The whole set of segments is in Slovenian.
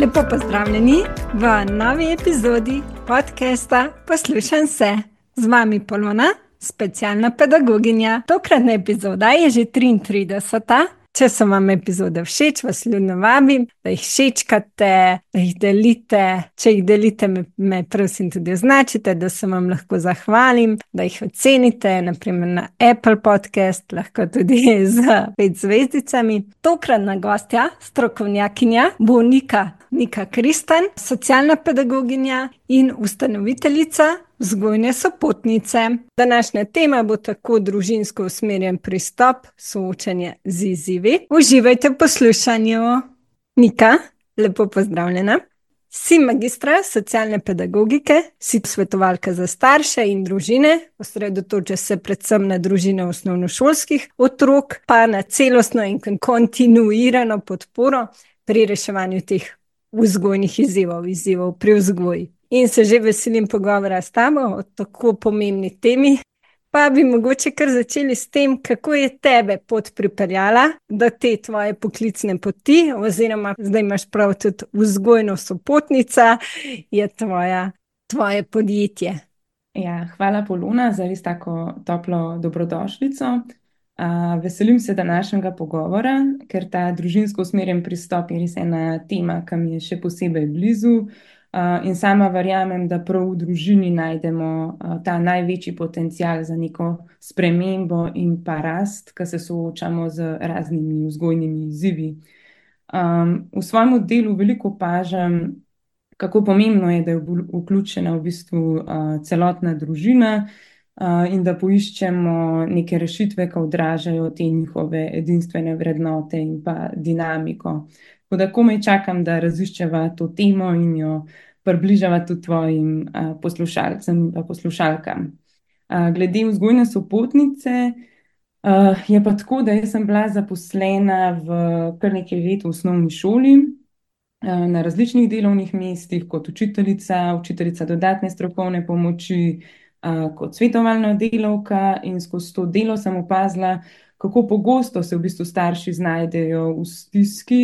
Lepo pozdravljeni v novi epizodi podcasta Poslušam se. Z vami Polona, specialna pedagoginja. Tokratna epizoda je že 33. Če so vam epizode všeč, vas ljudno vabim, da jih všečkate, da jih delite. Če jih delite, me prosim tudi označite, da se vam lahko zahvalim, da jih ocenite, naprimer na Apple Podcast, lahko tudi z 5 zvezdicami. Tokratna gostja, strokovnjakinja, bo Nika Kristan, socialna pedagoginja in ustanoviteljica Vzgojne sopotnice. Današnja tema bo tako družinsko usmerjen pristop, soočanje z izzivi. Uživajte v poslušanju. Nika, lepo pozdravljena. Si magistra socialne pedagogike, si svetovalka za starše in družine, osredotoča se predvsem na družine osnovnošolskih otrok, pa na celostno in kontinuirano podporo pri reševanju teh vzgojnih izzivov pri vzgoji. In se že veselim pogovora s tabo o tako pomembni temi. Pa bi mogoče kar začeli s tem, kako je tebe pot pripeljala do te tvoje poklicne poti, oziroma zdaj imaš prav tudi Vzgojno sopotnica, je tvoje podjetje. Ja, hvala Polona za res tako toplo dobrodošlico. Veselim se današnjega pogovora, ker ta družinsko usmerjen pristop je res ena tema, ki mi je še posebej blizu. In sama verjamem, da prav v družini najdemo ta največji potencial za neko spremembo in pa rast, ko se soočamo z raznimi vzgojnimi izzivi. V svojem delu veliko opažam, kako pomembno je, da je vključena v bistvu celotna družina in da poiščemo neke rešitve, ki odražajo te njihove edinstvene vrednote in pa dinamiko. Tako da komaj čakam, da raziščeva to temo in jo približava tudi tvojim poslušalcem in pa poslušalkam. Glede Vzgojne sopotnice, je pa tako, da jaz sem bila zaposlena v kar nekaj let v osnovni šoli, na različnih delovnih mestih, kot učiteljica dodatne strokovne pomoči, kot svetovalna delavka, in skozi to delo sem opazila, kako pogosto se v bistvu starši znajdejo v stiski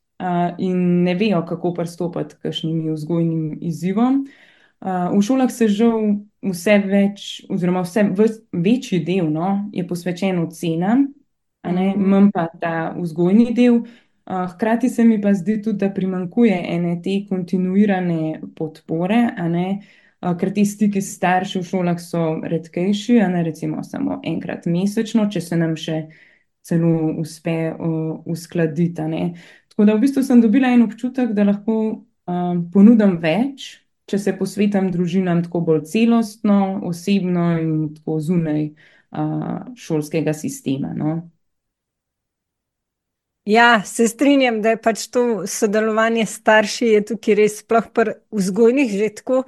in ne vejo, kako pristopiti k kakšnim vzgojnim izzivom. V šolah se žal vse več, oziroma večji del, je posvečen ocenam, manj pa ta vzgojni del. Hkrati se mi pa zdi tudi, da primanjkuje ene te kontinuirane podpore, ker ti stiki s starši v šolah so redkejši, recimo samo enkrat mesečno, če se nam še celo uspe uskladiti, Tako da v bistvu sem dobila en občutek, da lahko ponudim več, če se posvetim družinam tako bolj celostno, osebno in tako zunaj šolskega sistema, Ja, se strinjam, da je pač to sodelovanje s starši je tukaj res, sploh pri vzgojnih že tako.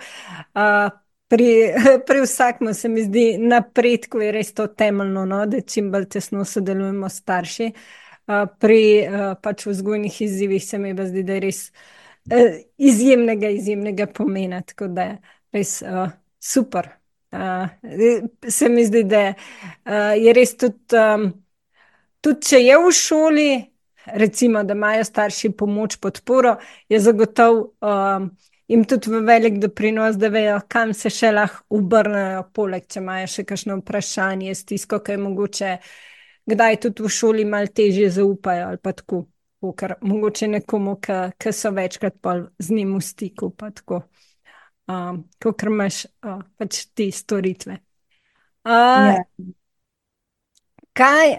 Pri vsakmu se mi zdi napredku je res to temeljno, da čim bolj tesno sodelujemo s starši. Pri pač vzgojnih izzivih se mi pa zdi, da je res izjemnega pomena, tako da je res super. Se mi zdi, da je res tudi če je v šoli, recimo, da imajo starši pomoč, podporo, je zagotovo jim tudi v velik doprinos, da vejo, kam se še lahko obrnejo, poleg, če imajo še kakšno vprašanje, stisko, ki je mogoče kdaj tudi v šoli malo težje zaupajo ali pa tako, ker mogoče nekomu, ki so večkrat pol z njim v stiku, pa tako, kakor imaš pač te storitve. Kaj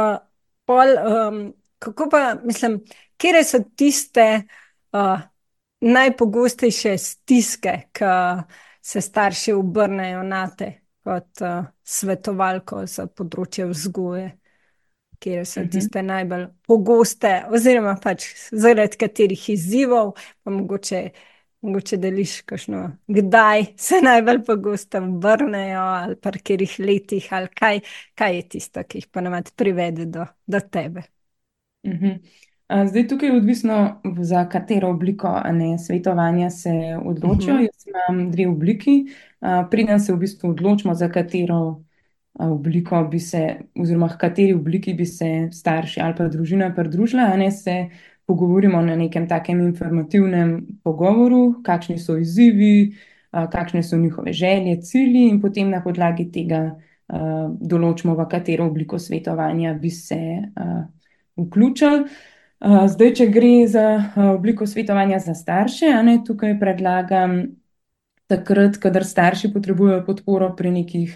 kako pa, mislim, katere so tiste najpogostejše stiske, ki se starši obrnejo nate kot svetovalko za področje vzgoje? Katere so tiste najbolj pogoste, oziroma pač zaradi katerih izzivov, pa mogoče deliš kakšno, kdaj se najbolj pogosto obrnejo ali pa katerih letih, ali kaj je tisto, ki jih ponavadi privede do tebe? Zdaj tukaj je odvisno, za katero obliko svetovanja se odločijo. Jaz imam 2 obliki. Preden se v bistvu odločimo, za katero obliko oziroma h kateri obliki bi se starši ali pa družina pridružila, se pogovorimo na nekem takem informativnem pogovoru, kakšni so izzivi, kakšne so njihove želje, cilji in potem na podlagi tega določimo, v katero obliko svetovanja bi se vključili. Zdaj, če gre za obliko svetovanja za starše, tukaj predlagam takrat, kadar starši potrebujejo podporo pri nekih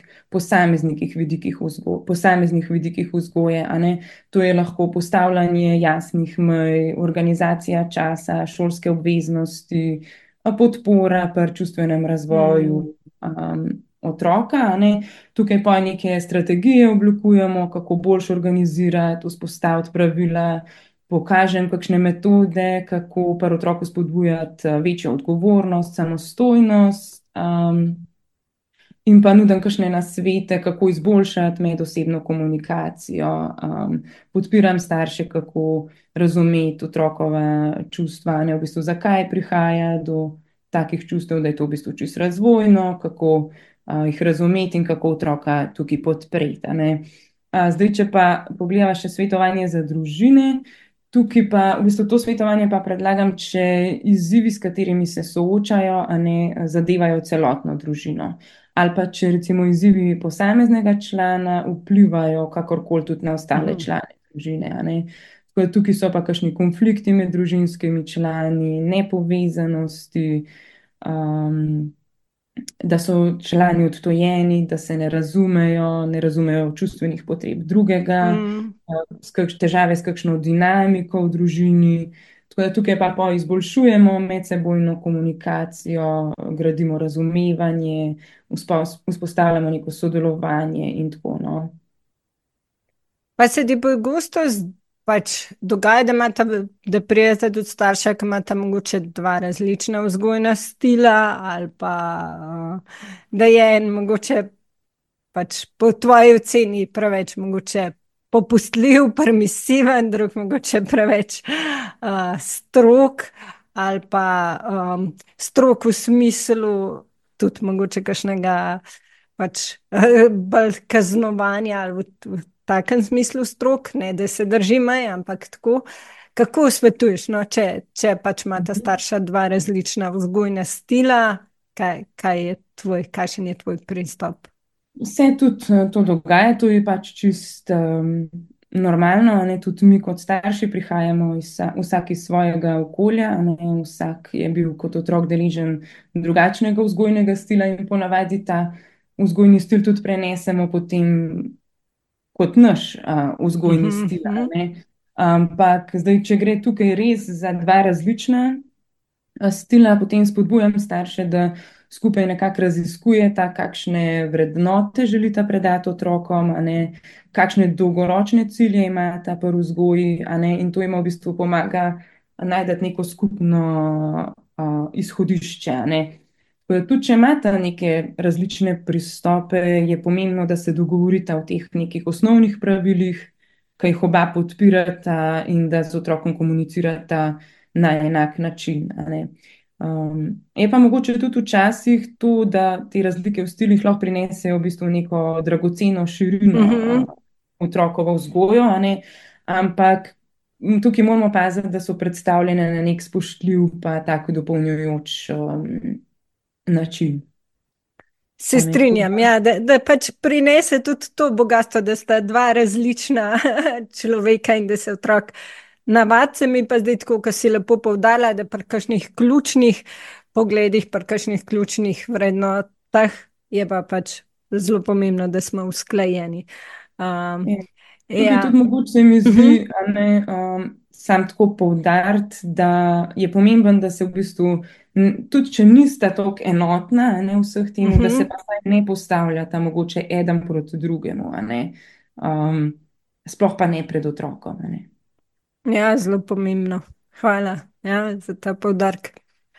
posameznih vidikih vzgoje, To je lahko postavljanje jasnih mej, organizacija časa, šolske obveznosti, podpora pri čustvenem razvoju otroka, Tukaj pa neke strategije oblikujemo, kako boljše organizirati, vzpostaviti pravila, pokažem kakšne metode, kako pri otroku spodbujati večjo odgovornost, samostojnost, in pa nudim kakšne nasvete, kako izboljšati medosebno komunikacijo, podpiram starše, kako razumeti otrokova čustva, v bistvu zakaj prihaja do takih čustev, da je to v bistvu čisto razvojno, kako jih razumeti in kako otroka tukaj podpreti, Zdaj, če pa pogledava še svetovanje za družine, tukaj pa v bistvu to svetovanje pa predlagam, če izzivi, s katerimi se soočajo, zadevajo celotno družino. Ali pa če recimo izzivi posameznega člana vplivajo kakorkoli tudi na ostale člane družine, Tako da tukaj so pa kakšni konflikti med družinskimi člani, nepovezanosti, da so člani odtojeni, da se ne razumejo čustvenih potreb drugega, težave s kakšno dinamiko v družini. Tako da tukaj pa izboljšujemo medsebojno komunikacijo, gradimo razumevanje, vzpostavljamo neko sodelovanje in tako, Pa se ti pogosto pač dogaja, da pridete do starša, ki imata mogoče dva različna vzgojna stila, ali pa da je en mogoče pač po tvoji oceni preveč mogoče popustljiv, permisiven, drug mogoče preveč strog, ali pa strog v smislu tudi mogoče kakšnega pač bolj kaznovanja ali v takem smislu strog, ne da se drži meje, ampak tako. Kako svetuješ, če pač imata starša dva različna vzgojna stila, kakšen je tvoj pristop? Se tudi to dogaja, to je pač čist normalno, tudi mi kot starši prihajamo vsak iz svojega okolja, vsak je bil kot otrok deležen drugačnega vzgojnega stila in ponavadi ta vzgojni stil tudi prenesemo potem kot naš vzgojni stil, Ampak zdaj, če gre tukaj res za dva različna stila, potem spodbujam starše, da skupaj nekako raziskujeta, kakšne vrednote želita predati otrokom, kakšne dolgoročne cilje imata pri vzgoji, in to jim v bistvu pomaga najti neko skupno izhodišče, Tudi če imata neke različne pristope, je pomembno, da se dogovorita o teh nekih osnovnih pravilih, ki jih oba podpirata in da z otrokom komunicirata na enak način, Je pa mogoče tudi včasih to, da te razlike v stilih lahko prinesejo v bistvu neko dragoceno širino otrokovo vzgojo, Ampak tukaj moramo paziti, da so predstavljene na nek spoštljiv pa tako dopolnjujoč način. Se strinjam, ja, da pač prinese tudi to bogastvo, da sta dva različna človeka in da se otrok navadi. Se mi pa zdaj tako, ko si lepo poudarila, da pri kakšnih ključnih pogledih, pri kakšnih ključnih vrednotah je pa pač zelo pomembno, da smo usklajeni. Tukaj tudi mogoče se mi zdi, sam tako poudariti, da je pomemben, da se v bistvu, tudi če nista tako enotna, vseh tem, da se pa ne postavljata mogoče eden proti drugemu, sploh pa ne pred otrokom, Ja, zelo pomembno. Hvala, ja, za ta poudarek.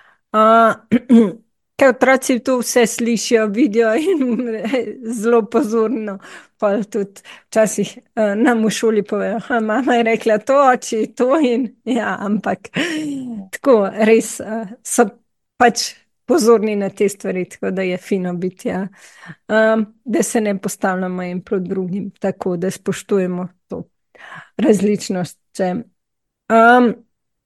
Ker otroci to vse slišijo, vidijo in zelo pozorno, pa tudi včasih nam v šoli povejo, mama je rekla to, oči to in ja, ampak tako res so pač pozorni na te stvari, tako da je fino biti, ja. Da se ne postavljamo en proti drugim, tako da spoštujemo to različnost.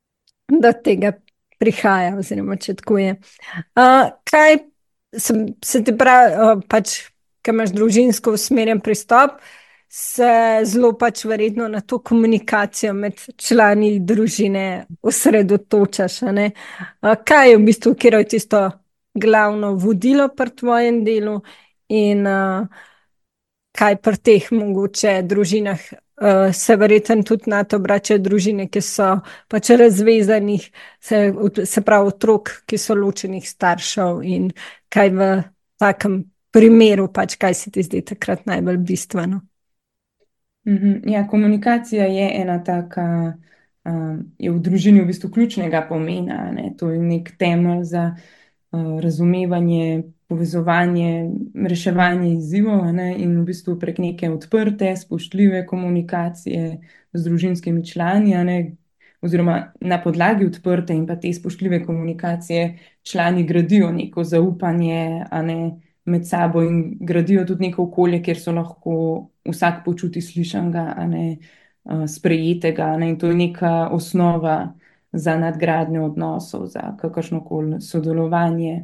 do tega prihaja, oziroma če tako je. Kaj se ti pravi, pač, ker imaš družinsko usmerjen pristop, se zelo pač verjetno na to komunikacijo med člani družine osredotočaš, a ne? Kaj je v bistvu, kjer je tisto glavno vodilo pri tvojem delu in kaj pri teh mogoče družinah se verjetno tudi na to obračajo družine, ki so pač razvezanih, se pravi otrok, ki so ločenih staršev in kaj v takem primeru pač, kaj se ti zdi takrat najbolj bistveno? Ja, komunikacija je ena taka, je v družini v bistvu ključnega pomena, ne? To je nek temelj za razumevanje, povezovanje, reševanje izzivov, a ne? In v bistvu prek neke odprte, spoštljive komunikacije z družinskimi člani, a ne? Oziroma na podlagi odprte in pa te spoštljive komunikacije člani gradijo neko zaupanje, a ne, med sabo in gradijo tudi neko okolje, kjer so lahko vsak počuti slišanega, a ne, sprejetega, a ne, in to je neka osnova za nadgradnjo odnosov, za kakršnokoli sodelovanje.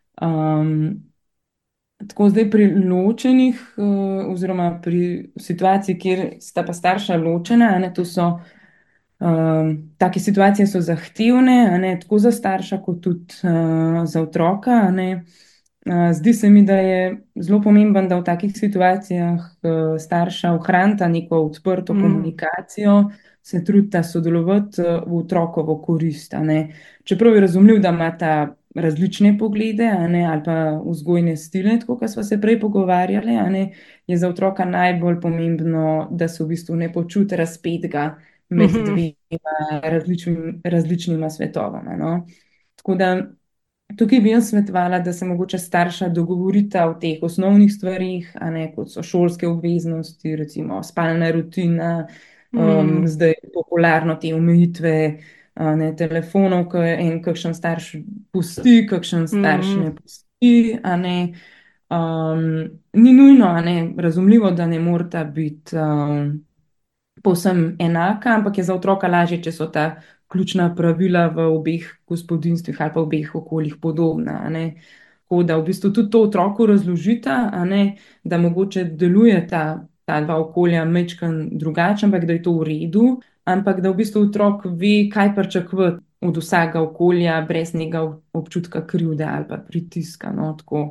Tako zdaj pri ločenih, oziroma pri situaciji, kjer sta pa starša ločena, a ne, to so take situacije so zahtevne, a ne, tako za starša kot tudi za otroka, a ne. Zdi se mi, da je zelo pomemben, da v takih situacijah starša ohranita neko odprto komunikacijo, se trudita sodelovati v otrokovo korist, a ne. Čeprav je razumljiv, da imata različne poglede, a ne, ali pa vzgojne stile, tako kot sva se prej pogovarjali, a ne, je za otroka najbolj pomembno, da se v bistvu ne počuti razpetega med dvema različnima svetovama, no. Tako da tukaj bi jaz svetovala, da se mogoče starša dogovorita o teh osnovnih stvarih, a ne, kot so šolske obveznosti, recimo spalna rutina, zdaj popularno te omejitve, ne, telefonov, ko en kakšen starš pusti, kakšen starš ne pusti, a ne. Ni nujno, a ne, razumljivo, da ne morata biti povsem enaka, ampak je za otroka lažje, če so ta ključna pravila v obeh gospodinjstvih ali pa v obeh okoljih podobna, a ne. Tako da v bistvu tudi to otroku razložita, a ne, da mogoče deluje ta dva okolja majčkeno drugače, ampak da je to v redu, ampak da v bistvu otrok ve, kaj pričakovati od vsakega okolja, brez nekega občutka krivde ali pa pritiska, no, tako.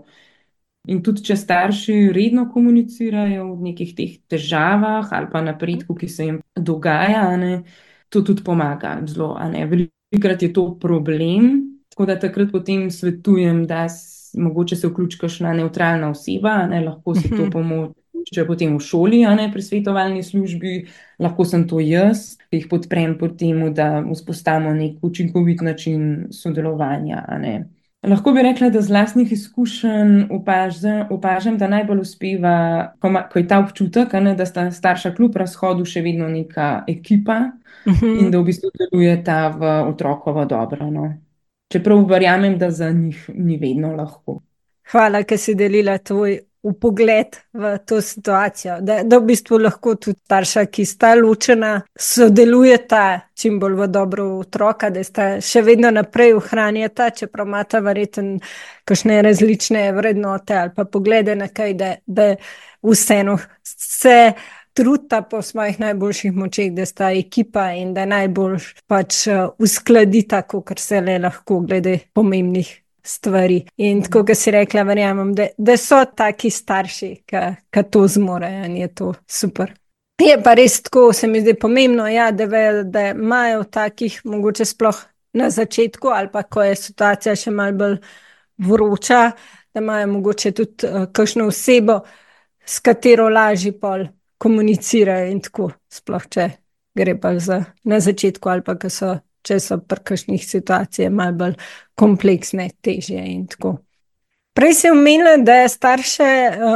In tudi, če starši redno komunicirajo o nekih teh težavah ali pa napredku, ki se jim dogaja, a ne, to tudi pomaga zelo, a ne. Velikokrat je to problem, tako da takrat potem svetujem, da mogoče se vključi kakšna nevtralna oseba, a ne, lahko si to pomoč iščejo potem v šoli, a ne, pri svetovalni službi, lahko sem to jaz, ki jih podprem po tem, da vzpostavimo nek učinkovit način sodelovanja, a ne. Lahko bi rekla, da z lastnih izkušenj opažam, da najbolj uspeva, ko je ta občutek, a ne, da sta starša kljub razhodu še vedno neka ekipa in da v bistvu delujeta v otrokovo dobro, no. Čeprav verjamem, da za njih ni vedno lahko. Hvala, ker si delila tvoj vpogled v to situacijo, da v bistvu lahko tudi starša, ki sta ločena, sodelujeta čim bolj v dobro otroka, da sta še vedno naprej ohranjata, čeprav imata verjetno kakšne različne vrednote ali pa poglede na kaj, da vseeno se trudita po svojih najboljših močeh, da sta ekipa in da najbolj pač uskladita, kakor se le lahko glede pomembnih stvari. In tako, kot si rekla, verjamem, da so taki starši, ki to zmorejo in je to super. Je pa res tako, se mi zdi pomembno, ja, da vejo, da imajo takih, mogoče sploh na začetku ali pa ko je situacija še malo bolj vroča, da imajo mogoče tudi kakšno osebo, s katero lažje pol komunicirajo in tako, sploh če gre pa na začetku ali pa če so pri kakšnih situacijah malo bolj kompleksne, težje in tako. Prej si omenila, da je starše,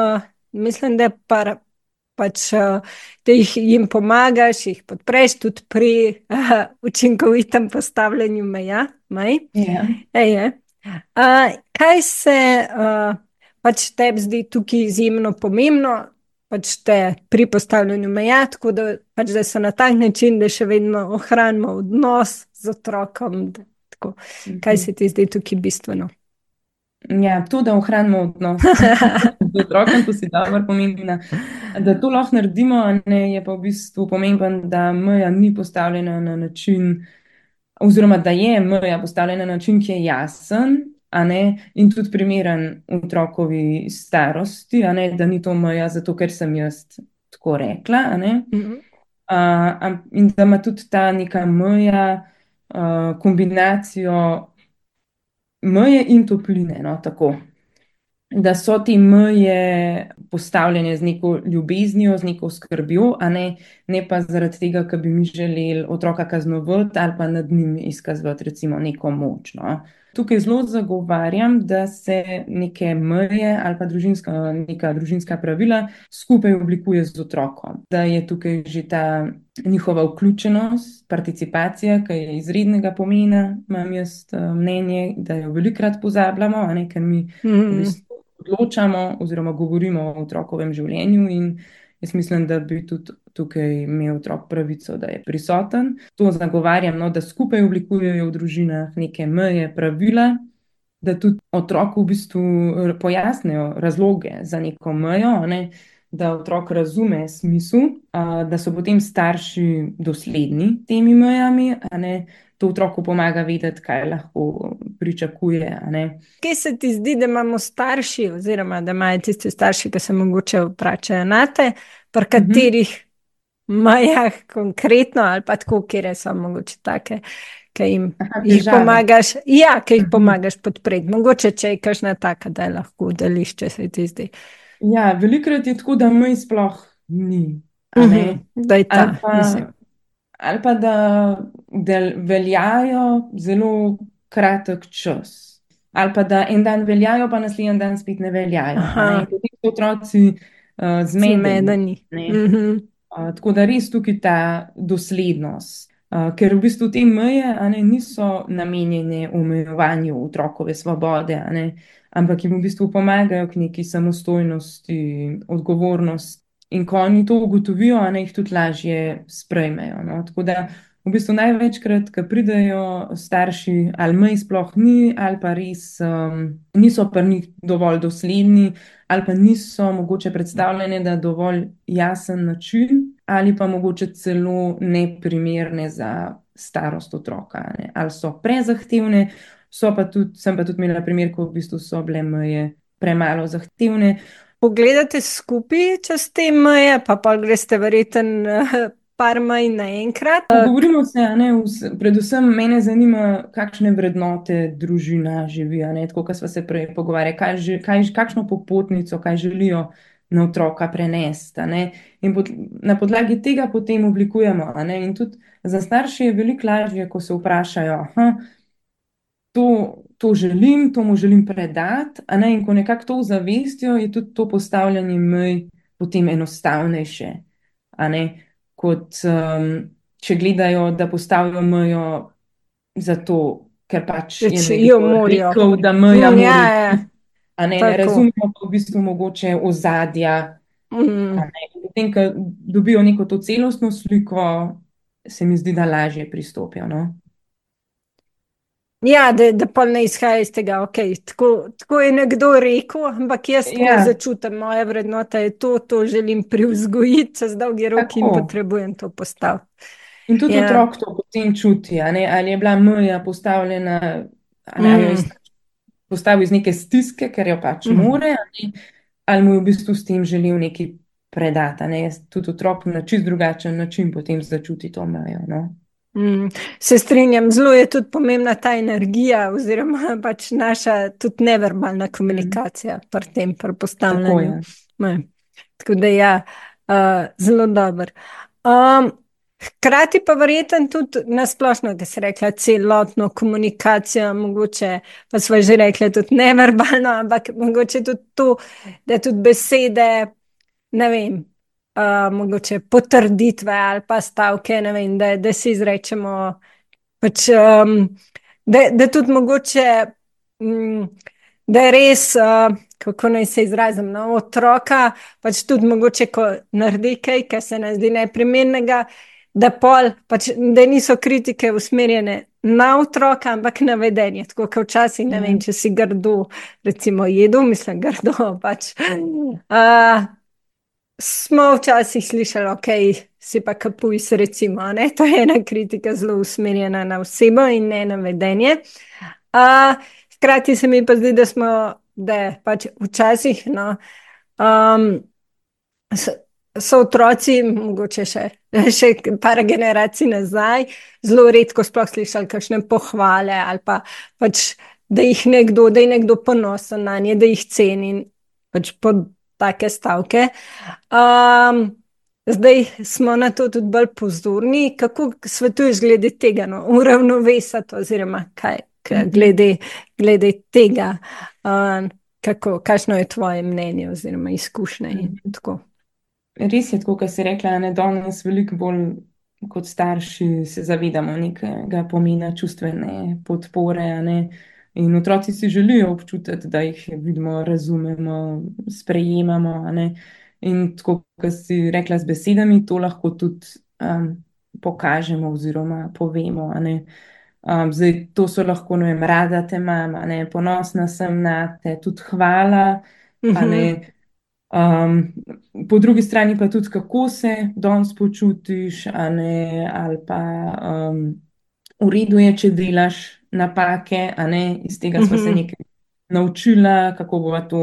mislim, da pač da jim pomagaš, jih podpreš tudi pri učinkovitem postavljanju meja. Kaj se pač tebi zdi tukaj izjemno pomembno, pač te pri postavljanju meja, tako da, pač, da so na tak način, da še vedno ohranimo odnos z otrokom. Tako. Kaj se ti zdi tukaj bistveno? Ja, to, da ohranimo odnos z otrokom, to si dobro pomembna. Da to lahko naredimo, a ne, je pa v bistvu pomemben, da meja ni postavljena na način, oziroma da je meja postavljena na način, ki je jasen, a ne, in tudi primeren otrokovi starosti, a ne, da ni to meja zato, ker sem jaz tako rekla, a ne. In da ima tudi ta neka meja kombinacijo meje in topline, no, tako. Da so te meje postavljene z neko ljubeznijo, z neko skrbjo, a ne pa zaradi tega, ker bi mi želeli otroka kaznovati ali pa nad njim izkazovati recimo neko moč, no. Tukaj zelo zagovarjam, da se neke meje ali pa neka družinska pravila skupaj oblikuje z otrokom. Da je tukaj že ta njihova vključenost, participacija, ki je izrednega pomena, imam jaz mnenje, da jo velikokrat pozabljamo, a ne, ker mi v bistvu odločamo oziroma govorimo o otrokovem življenju, in jaz mislim, da bi tudi tukaj imel otrok pravico, da je prisoten. To zagovarjam, no, da skupaj oblikujejo v družinah neke meje, pravila, da tudi otroku v bistvu pojasnijo razloge za neko mejo, a ne, da otrok razume smisel, da so potem starši dosledni temi mejami, a ne. To otroku pomaga vedeti, kaj lahko pričakuje, a ne. Kaj se ti zdi, da imamo starši, oziroma da imajo tisti starši, ki se mogoče vprašajo nate, pri katerih mejah konkretno, ali pa tako, kjer so mogoče take, ki jim jih pomagaš, ja, ki jih pomagaš podpreti. Mogoče, če je kakšna taka, da je lahko deliš, če se ti zdi. Ja, velikokrat je tako, da mej sploh ni, a ne. Da je ta, mislim. Ali pa da veljajo zelo kratek čas. Ali pa da en dan veljajo, pa naslednji dan spet ne veljajo. In potem so otroci zmedeni. Tako da res tukaj ta doslednost. Ker v bistvu te meje, a ne, niso namenjene omejevanju otrokove svobode, a ne, ampak jim v bistvu pomagajo k neki samostojnosti, odgovornosti. In ko oni to ugotovijo, a ne, jih tudi lažje sprejmejo, no. Tako da v bistvu največkrat, ko pridejo starši, ali mej sploh ni, ali pa res niso pri njih dovolj dosledni, ali pa niso mogoče predstavljene na dovolj jasen način, ali pa mogoče celo neprimerne za starost otroka, ne. Ali so prezahtevne, sem pa tudi imela primer, ko v bistvu so bile meje premalo zahtevne. Pogledate skupaj čez te meje, pa greste verjetno par mej naenkrat. Pogovorimo se, a ne, predvsem mene zanima, kakšne vrednote družina živi, a ne, tako kot sva se prej pogovarjali, kakšno popotnico, kaj želijo na otroka prenesti, a ne. In na podlagi tega potem oblikujemo, a ne, in tudi za starše je veliko lažje, ko se vprašajo, to želim, to mu želim predati, a ne, in ko nekako to zavestijo, je tudi to postavljanje mej potem enostavnejše, a ne, kot če gledajo, da postavijo mejo zato, ker pač je nekdo rekel, da meja mora biti, a ne razumemo pa v bistvu mogoče ozadja, a ne, in potem, ko dobijo neko to celostno sliko, se mi zdi, da lažje pristopijo, no. Ja, da pa ne izhaja iz tega, tako je nekdo rekel, ampak jaz tako začutim, moja vrednota je to želim privzgojiti čez dolgi rok in potrebujem to postaviti. In tudi otrok to potem čuti, a ne, ali je bila meja postavljena, ali jo je postavil iz neke stiske, ker jo pač more, ali mu je v bistvu s tem želel nekaj predati, a ne, tudi otrok na čisto drugačen način potem začuti to mejo, no. Se strinjam, zelo je tudi pomembna ta energija, oziroma pač naša tudi neverbalna komunikacija pri tem postavljanju. Tako da ja, zelo dobro. Hkrati pa verjetno tudi nasplošno, da si rekla, celotno komunikacijo, mogoče pa sva že rekla tudi neverbalno, ampak mogoče tudi to, da tudi besede, ne vem, mogoče potrditve ali pa stavke, ne vem, da si izrečemo, pač, da tudi mogoče da je res, kako naj se izrazim, no, otroka, pač tudi mogoče, ko naredi kaj, kar se nam zdi neprimernega, da pol, pač, da niso kritike usmerjene na otroka, ampak na vedenje. Tako kot včasih, ne vem, če si grdo, recimo, jedel, mislim, grdo pač. Smo včasih slišali, ok, si pa kapujs, recimo, ne? To je ena kritika zelo usmerjena na osebo in ne na vedenje. Hkrati se mi pa zdi, da smo, da pač včasih, no, so otroci, mogoče še par generacij nazaj, zelo redko sploh slišali kakšne pohvale ali pa pač, da je nekdo ponosen na nje, da jih ceni pač pod take stavke. Zdaj smo na to tudi bolj pozorni. Kako svetuješ glede tega, no, uravnovesati oziroma kaj glede tega, kakšno je tvoje mnenje oziroma izkušnje in tako. Res je tako, kot si rekla, ne, danes veliko bolj kot starši se zavedamo nekega pomena čustvene podpore, a ne. In otroci si želijo občutiti, da jih vidimo, razumemo, sprejemamo, a ne. In tako, kot si rekla z besedami, to lahko tudi pokažemo oziroma povemo, a ne. Zdaj, to so lahko, ne vem, rada te imam, a ne, ponosna sem na te, tudi hvala, a ne. Po drugi strani pa tudi, kako se danes počutiš, a ne, ali pa v redu je, če delaš napake, a ne, iz tega smo se nekaj naučila, kako bova to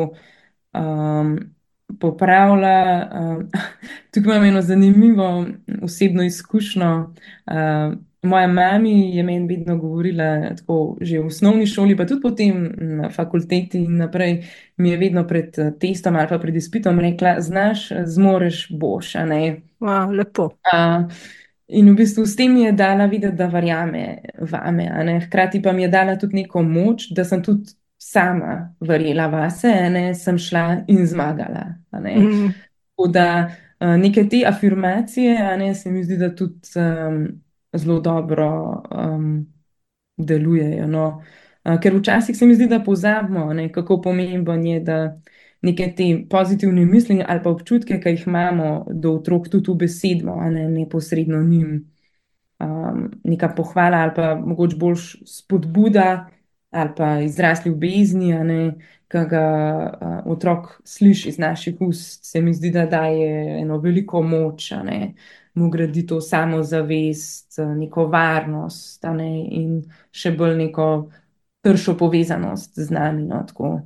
popravila. Tukaj imam eno zanimivo osebno izkušnjo. Moja mami je meni vedno govorila, tako že v osnovni šoli, pa tudi potem na fakulteti in naprej, mi je vedno pred testom ali pa pred izpitom rekla: znaš, zmoreš, boš, a ne. Wow, lepo. In v bistvu s tem mi je dala videti, da verjame vame, a ne. Hkrati pa mi je dala tudi neko moč, da sem tudi sama verjela vase, a ne, sem šla in zmagala, a ne. Tako da neke te afirmacije, a ne, se mi zdi, da tudi zelo dobro delujejo, no. Ker včasih se mi zdi, da pozabimo, a ne, kako pomembno je, da neke te pozitivne misli ali pa občutke, ki jih imamo do otrok, tudi ubesedimo, a ne, neposredno njim. Neka pohvala ali pa mogoče bolj spodbuda ali pa izraz ljubezni, a ne, ki ga otrok sliši iz naših ust, se mi zdi, da daje eno veliko moč, a ne, mu gradi to samozavest, neko varnost, a ne, in še bolj neko tršo povezanost z nami, no, tako.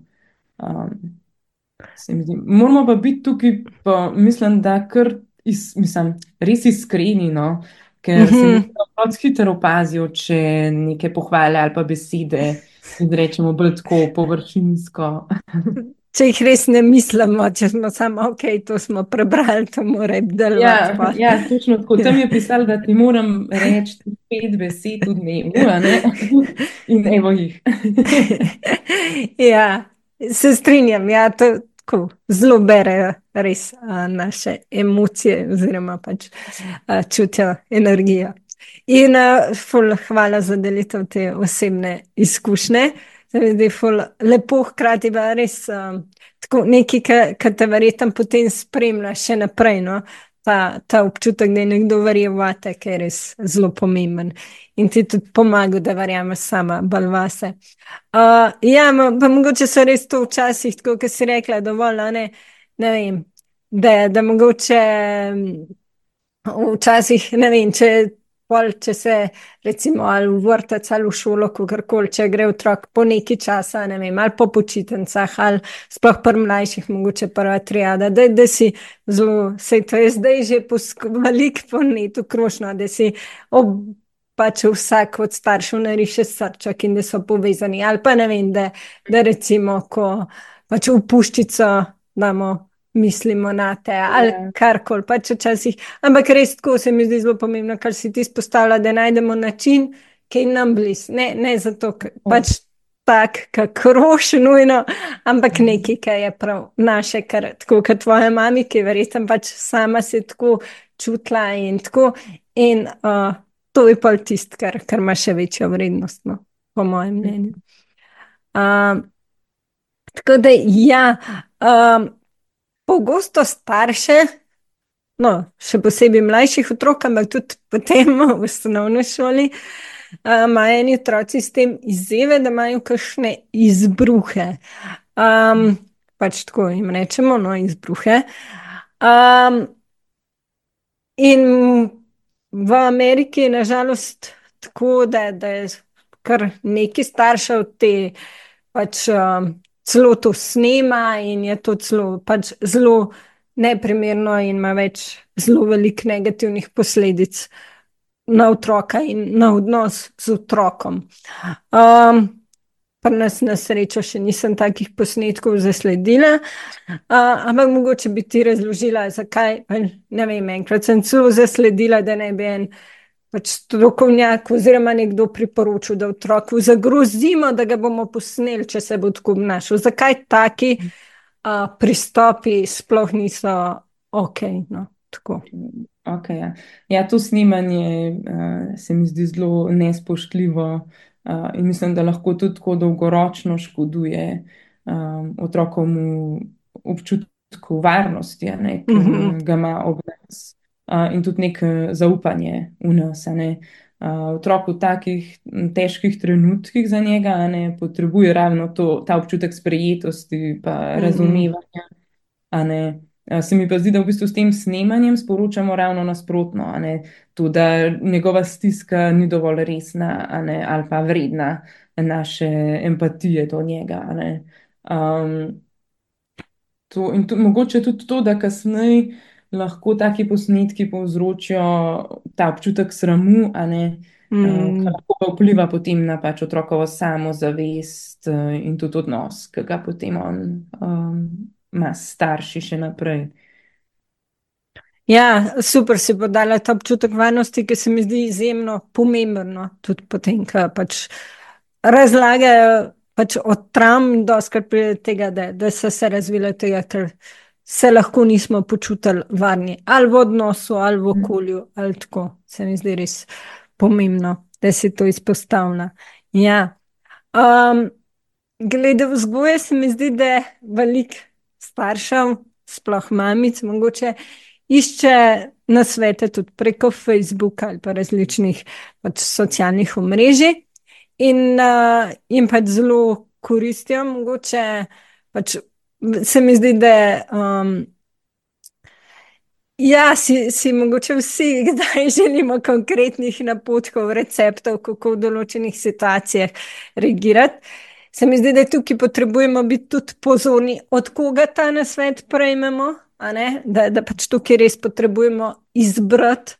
Se mi zdi. Moramo pa biti tukaj, pa mislim, da kar mislim, res iskreni, no, ker se mi zdi, da otroci hitro opazijo, če neke pohvale ali pa besede izrečemo bolj tako površinsko. Če jih res ne mislimo, če smo samo, ok, to smo prebrali, to mora delovati. Ja, točno tako. Tam je pisalo, da ti moram reči 5 besed v dnevu, a ne? In evo jih. Ja, se strinjam, ja, to tako zelo berejo res naše emocije oziroma pač čutijo energijo. In ful, hvala za delitev te osebne izkušnje. Se mi zdi ful lepo, hkrati pa res tako nekaj, ki te verjetno potem spremlja še naprej, no. Ta občutek, da je nekdo verjel vate, ki je res zelo pomemben in ti tudi pomaga, da verjameš sama bolj vase. Ja, pa mogoče so res to včasih, tako kot si rekla, dovolj, a ne, ne vem, da mogoče včasih, ne vem, če se recimo ali v vrtec ali v šolo, kakorkoli, če gre otrok po nekaj časa, ne vem, ali po počitnicah, ali sploh pri mlajših, mogoče prva triada, da si zelo, sej to je zdaj že veliko po netu krožno, da si pač vsak od staršev nariše srček in da so povezani, ali pa ne vem, da recimo, ko pač v puščico damo, mislimo na te, ali karkoli, pač včasih, ampak res tako se mi zdi zelo pomembno, kar si ti izpostavlja, da najdemo način, ki je nam blizu, ne zato, pač tak, kako roš nujno, ampak nekaj, ki je prav naše, kar tako, kot tvoja mami, ki verjetno pač sama se tako čutila in tako, in to je pa tisto, kar ima še večjo vrednost, no, po mojem mnenju. Tako da, ja, um, pogosto starše, no, še posebej mlajših otrok, ampak tudi potem v osnovni šoli, imajo eni otroci s tem izzive, da imajo kakšne izbruhe. Um, pač tako jim rečemo, no, izbruhe. Um, in v Ameriki je nažalost tako, da je kar nekaj staršev te pač celo to snema in je to celo pač zelo neprimerno in ima več zelo velik negativnih posledic na otroka in na odnos z otrokom. Pri nas na srečo še nisem takih posnetkov zasledila, ampak mogoče bi ti razložila, zakaj. Ne vem, enkrat sem celo zasledila, da ne bi en pač strokovnjak oziroma nekdo priporočil, da otroku zagrozimo, da ga bomo posneli, če se bo tako obnašal. Zakaj taki pristopi sploh niso ok? No, tako. Okay, ja. Ja, to snemanje se mi zdi zelo nespoštljivo in mislim, da lahko tudi tako dolgoročno škoduje otrokovmu občutku varnosti, a ne, ki ga ima ob nas in tudi nek zaupanje v nas. A ne. Otrok v takih težkih trenutkih za njega a ne, potrebuje ravno ta občutek sprejetosti pa razumevanja. A ne. Se mi pa zdi, da v bistvu s tem snemanjem sporočamo ravno nasprotno, a ne, to, da njegova stiska ni dovolj resna, a ne, ali pa vredna naše empatije do njega, a ne. In mogoče tudi to, da kasneje lahko taki posnetki povzročijo ta občutek sramu, a ne, ki lahko pa vpliva potem na pač otrokovo samozavest in tudi odnos, ki ga potem on ima s starši še naprej. Ja, super si podala ta občutek varnosti, ki se mi zdi izjemno pomembno, tudi potem, ko pač razlagajo pač o travmi, doskrat pride do tega, da so se razvile tega, ker se lahko nismo počutili varni, ali v odnosu, ali v okolju, ali tako. Se mi zdi res pomembno, da si to izpostavlja. Ja. Glede vzgoje se mi zdi, da je veliko staršev, sploh mamic, mogoče išče nasvete tudi preko Facebooka ali pa različnih pač socialnih omrežij in jim pač zelo koristijo, mogoče pač se mi zdi, da ja, si mogoče vsi kdaj želimo konkretnih napotkov, receptov, kako v določenih situacijah reagirati. Se mi zdi, da tukaj potrebujemo biti tudi pozorni, od koga ta nasvet prejmemo, a ne? Da pač tukaj res potrebujemo izbrati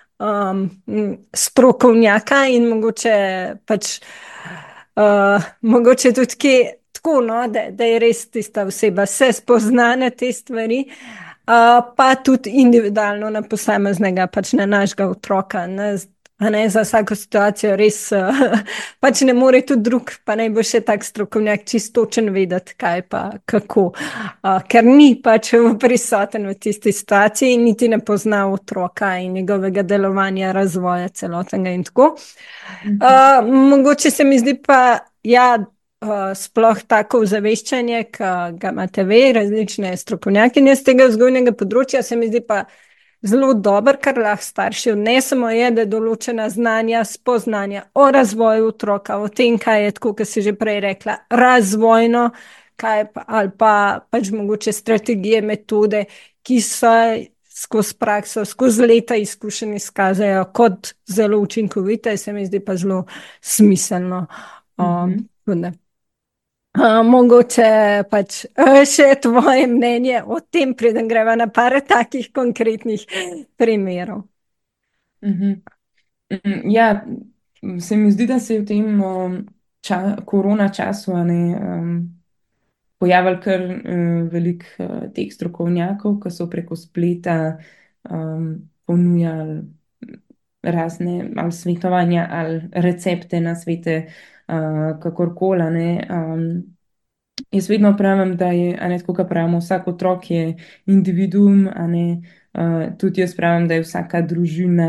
strokovnjaka in mogoče pač mogoče tudi kje tako, no, da je res tista oseba se spozna na te stvari, pa tudi individualno na posameznega, pač na našega otroka, a ne za vsako situacijo res pač ne more tudi drug, pa naj bo še tak strokovnjak čistočen vedeti, kaj pa kako, ker ni pač prisoten v tisti situaciji in niti ne pozna otroka in njegovega delovanja, razvoja celotnega in tako. Mogoče se mi zdi pa, ja, sploh tako ozaveščanje, ki ga imate vi, različne strokovnjakinje z tega vzgojnega področja, se mi zdi pa zelo dober, kar lahko starši odnesemo, je, da določena znanja, spoznanja o razvoju otroka, o tem, kaj je tako, kot si že prej rekla, razvojno, ali pa pač mogoče strategije, metode, ki so skozi prakso, skozi leta izkušenj izkazajo kot zelo učinkovite, se mi zdi pa zelo smiselno. Mogoče pač še tvoje mnenje o tem, preden greva na par takih konkretnih primerov. Ja, se mi zdi, da se je v tem korona času pojavil kar veliko teh strokovnjakov, ki so preko spleta ponujali razne ali svetovanja ali recepte na svete, kakorkoli, ne. Jaz vedno pravim, da je, a ne, tako kot pravimo, vsak otrok je individuum, a ne, tudi jaz pravim, da je vsaka družina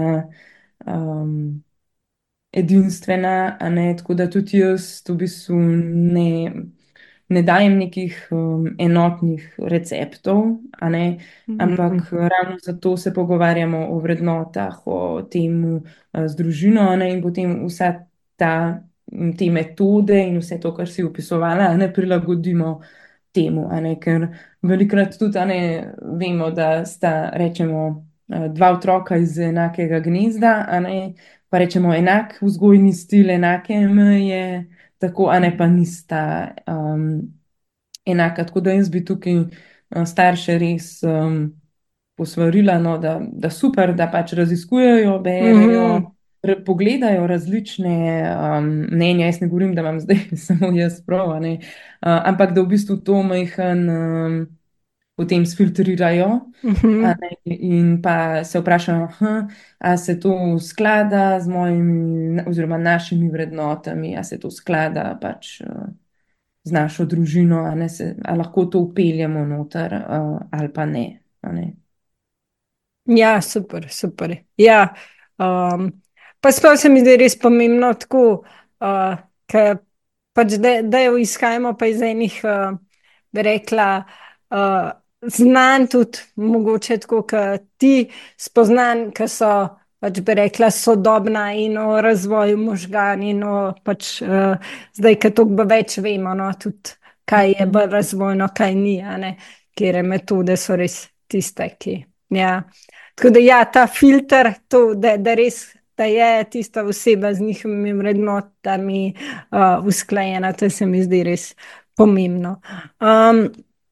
edinstvena, a ne, tako da tudi jaz v bistvu ne dajem nekih enotnih receptov, a ne, Mhm. ampak ravno zato se pogovarjamo o vrednotah, o tem z družino, a ne, in potem te metode in vse to, kar si opisovala, a ne prilagodimo temu, a ne, ker velikokrat tudi, a ne, vemo, da sta, rečemo, dva otroka iz enakega gnezda, a ne, pa rečemo enak vzgojni stil, enake meje, tako, a ne pa nista enaka. Tako da jaz bi tukaj starše res posvarila, no, da super, da pač raziskujejo, berejo, Mhm. pogledajo različne mnenja. Jaz ne govorim, da imam zdaj samo jaz prav, a ne, ampak da v bistvu to majhen potem sfiltrirajo. A Mhm. ne, in pa se vprašajo, a se to sklada z mojimi, oziroma našimi vrednotami, a se to sklada pač z našo družino, a lahko to upeljemo noter, ali pa ne. A ne. Ja, super, super. Ja, pa sploh se mi zdi res pomembno tako, ker pač da jo izhajamo pa iz enih, bi rekla, uh, znanj tudi mogoče tako, kot ti spoznanj, ki so, pač bi rekla, sodobna in o razvoju možgan in o pač zdaj, ki toliko več vemo, no, tudi kaj je bolj razvojno, kaj ni, a ne, kere metode so res tiste, ki, ja. Tako da, ja, ta filter, to, da res, da je tista oseba z njihovimi vrednotami usklajena, to se mi zdi res pomembno. Um,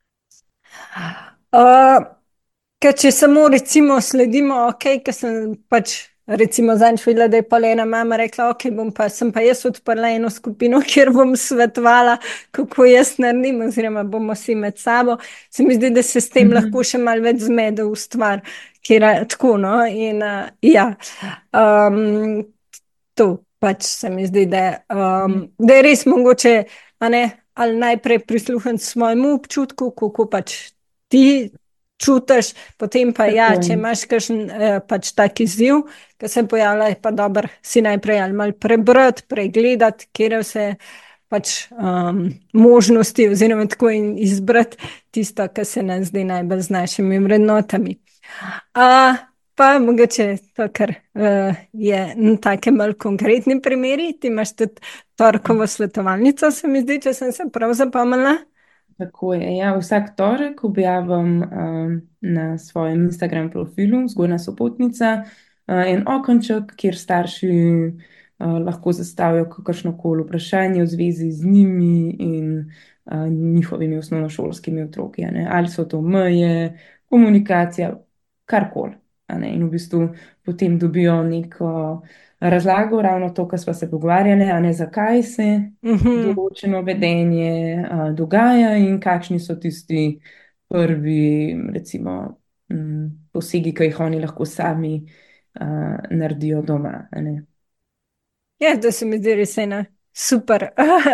uh, Ker če samo recimo sledimo, ok, ker sem pač recimo zadnjič videla, da je pa ena mama rekla, ok, sem pa jaz odprla eno skupino, kjer bom svetovala, kako jaz naredim, oziroma bomo vsi med sabo. Se mi zdi, da se s tem lahko še malo več zmede v stvar, kjer je tako, no, in ja. Um, To pač se mi zdi, da je res mogoče, a ne, ali najprej prisluhniti svojemu občutku, kako pač ti čutiš, potem pa ja, Tako če je. imaš kakšen pač tak izziv, ki se pojavlja, je pa dobro si najprej ali malo prebrati, pregledati, kje vse pač možnosti oziroma tako in izbrati tisto, kar se nam zdi najbolj z našimi vrednotami. Pa mogoče to, kar je take bolj konkretni primeri. Ti imaš tudi torkovo svetovalnico, se mi zdi, če sem se prav zapomnila. Tako je. Ja, vsak torek objavim na svojem Instagram profilu Vzgojna sopotnica en okenček, kjer starši lahko zastavijo kakršno koli vprašanje v zvezi z njimi in njihovimi osnovnošolskimi otroki. A ne. Ali so to meje, komunikacija, karkoli. A ne. In v bistvu potem dobijo neko razlago, ravno to, kar smo se pogovarjali, a ne, zakaj se Mhm. določeno vedenje dogaja in kakšni so tisti prvi, recimo, posegi, ki jih oni lahko sami naredijo doma. A ne. Ja, to se mi zdi res ena super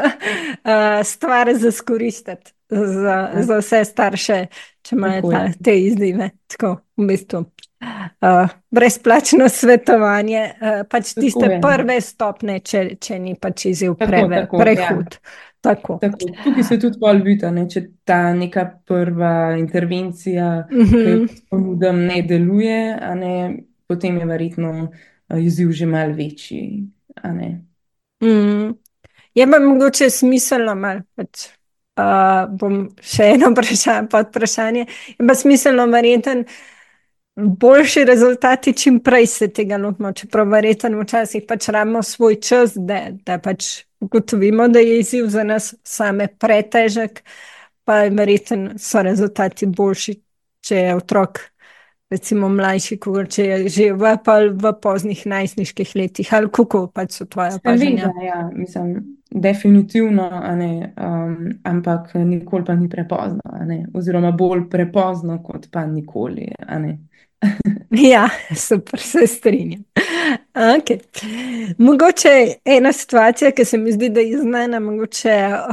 stvar za skoristiti Ja, za vse starše, če imajo tako je. te izzive. Tako, v bistvu. Brezplačno svetovanje, pač Tako tiste je. prve stopne, če ni pač izziv Tako, ja. prehud. Tako. Tako. Tukaj se tudi pol vidi, a ne, če ta neka prva intervencija, ki jo Mhm. ponudim, ne deluje, a ne, potem je verjetno izziv že mal večji. A ne. Mm. Je pa mogoče smiselno, malo pač, bom še eno vprašanje, podvprašanje. Je pa smiselno, verjeten, boljši rezultati, čim prej se tega lotimo, čeprav verjeten včasih pač rabimo svoj čas, da pač ugotovimo, da je izziv za nas same pretežek, pa je verjeten so rezultati boljši, če je otrok recimo mlajši, kot če je že v poznih najstniških letih, ali kako pač so tvoje Seveda, opažanja. ja, mislim, definitivno, a ne, ampak nikoli pa ni prepozno, a ne, oziroma bolj prepozno, kot pa nikoli, a ne. Ja, super, se strinjam. Okay. Mogoče ena situacija, ki se mi zdi, da je znana, mogoče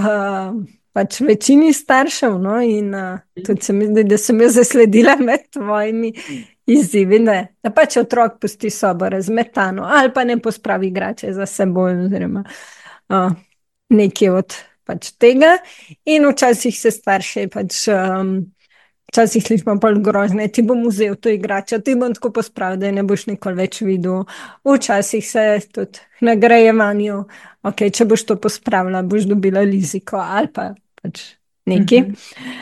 pač večini staršev, no, in tudi se mi zdi, da sem jo zasledila med tvojimi izzivi, da pač otrok pusti sobo razmetano ali pa ne pospravi igrače za seboj, oziroma nekje od pač tega. In včasih se starši pač. Včasih slišimo bolj grozne, ti bom vzel to igračo, ti bom tako pospravil, da je ne boš nikoli več videl. Včasih se tudi nagrajevanju, ok, če boš to pospravila, boš dobila liziko ali pa pač neki. Mhm.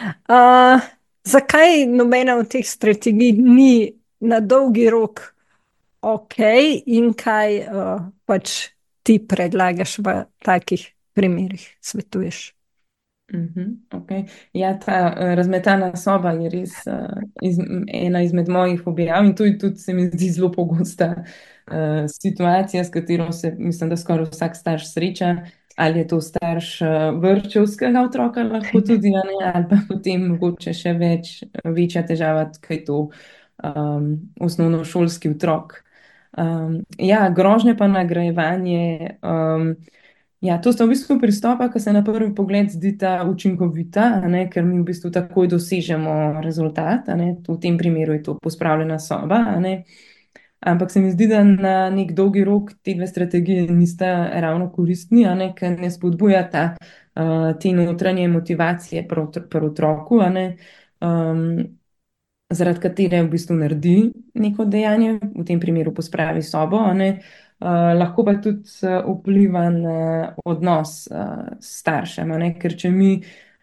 Zakaj nobena od teh strategij ni na dolgi rok ok in kaj pač ti predlagaš v takih primerih, svetuješ? Okay. Ja, ta razmetana soba je res ena izmed mojih objav in to je tudi, se mi zdi, zelo pogosta situacija, s katero se, mislim, da skoraj vsak starš sreča. Ali je to starš vrtčevskega otroka, lahko tudi, a ne, ali pa potem mogoče še večja težava, kaj je to osnovnošolski otrok. Ja, grožnje pa nagrajevanje. Ja, to sta v bistvu pristopa, ki se na prvi pogled zdita učinkovita, a ne, ker mi v bistvu takoj dosežemo rezultat. A ne, v tem primeru je to pospravljena soba. A ne. Ampak se mi zdi, da na nek dolgi rok te dve strategiji nista ravno koristni, a ne, ker ne spodbujata te notranje motivacije pri otroku, a ne, zaradi katere v bistvu naredi neko dejanje, v tem primeru pospravi sobo, a ne. Lahko pa tudi vpliva na odnos s staršem, a ne? Ker če mi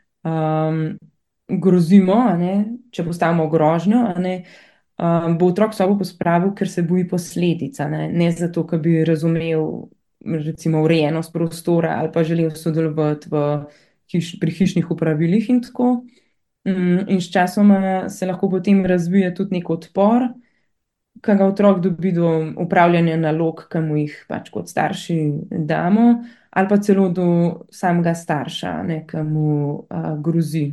grozimo, a ne? Če postavimo grožnjo, a ne? Bo otrok sobo pospravil, ker se boji posledic, a ne? Ne zato, ker bi razumel recimo urejenost prostora ali pa želel sodelovati pri hišnih opravilih in tako. In sčasoma se lahko potem razvije tudi nek odpor, ki ga otrok dobi do upravljanja nalog, ki mu jih pač kot starši damo, ali pa celo do samega starša, ne, ki mu grozi.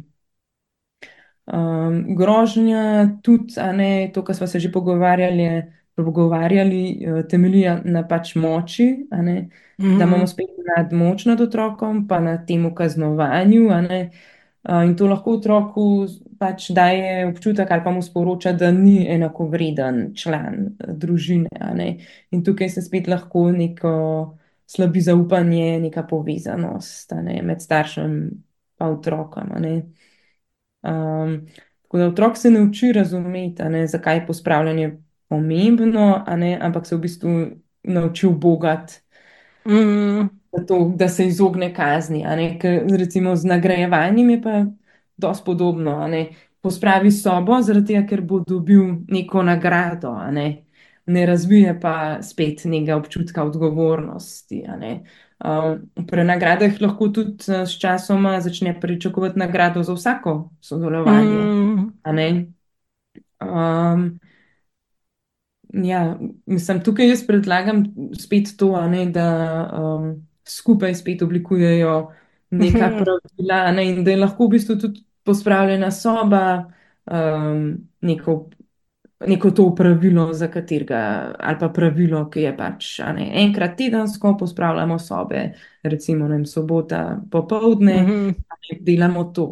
Grožnja tudi, a ne, to, kar smo se že pogovarjali, temelji na pač moči, a ne, da imamo spet nadmoč nad otrokom, pa na temu kaznovanju, a ne. In to lahko otroku pač daje občutek ali pa mu sporoča, da ni enakovreden član družine, a ne. In tukaj se spet lahko neko slabi zaupanje, neka povezanost, a ne, med staršem pa otrokom, a ne. Tako da otrok se ne uči razumeti, a ne, zakaj je pospravljanje pomembno, a ne, ampak se v bistvu nauči ubogati zato, da se izogne kazni, a ne, ker recimo z nagrajevanjem je pa dosti podobno, a ne, pospravi sobo zaradi tega, ker bo dobil neko nagrado, a ne, ne razvije pa spet nekega občutka odgovornosti, a ne. Pri nagradah lahko tudi s časoma začne pričakovati nagrado za vsako sodelovanje, a ne. Ja, mislim, tukaj jaz predlagam spet to, a ne, da skupaj spet oblikujejo neka pravila, a ne, in da je lahko v bistvu tudi pospravljena soba neko to pravilo, za katerega, ali pa pravilo, ki je pač, a ne, enkrat tedensko pospravljamo sobe, recimo, ne vem, sobota popoldne, delamo to.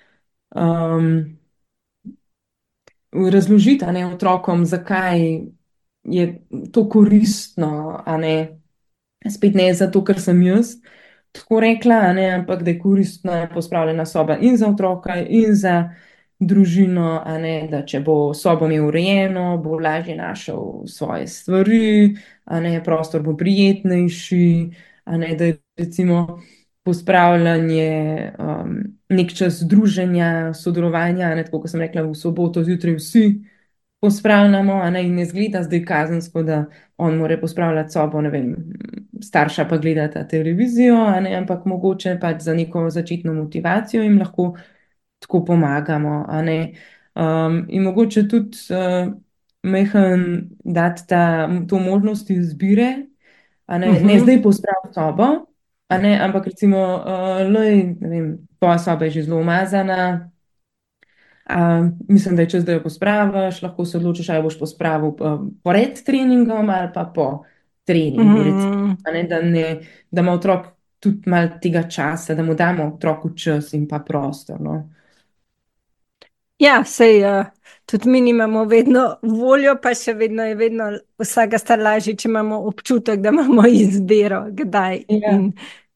Razložiti, a ne, otrokom, zakaj je to koristno, a ne, spet ne zato, ker sem jaz tako rekla, a ne, ampak da je koristna pospravljena soba in za otroka in za družino, a ne, da če bo sobo imel urejeno, bo lažje našel svoje stvari, a ne, prostor bo prijetnejši, a ne, da je recimo pospravljanje nek čas druženja, sodelovanja, a ne, tako kot sem rekla, v soboto zjutraj vsi pospravljamo, a ne, in ne zgleda zdaj kazensko, da on mora pospravljati sobo, ne vem, starša pa gledata televizijo, a ne, ampak mogoče pač za neko začetno motivacijo jim lahko tako pomagamo, a ne. In mogoče tudi majhen dati to možnost izbire, a ne, ne zdaj pospraviti sobo, a ne, ampak recimo, lej, ne vem, tvoja soba je že zelo umazana, mislim, da je čas, da jo pospraviš, lahko se odločiš, ali boš pospravil pred treningom ali pa po treningu, recimo, a ne, da ima otrok tudi malo tega časa, da mu damo otroku čas in pa prostor, no. Ja, sej tudi mi imamo vedno voljo, pa še vedno je vedno vsega stvar lažje, če imamo občutek, da imamo izbiro, kdaj Ja. in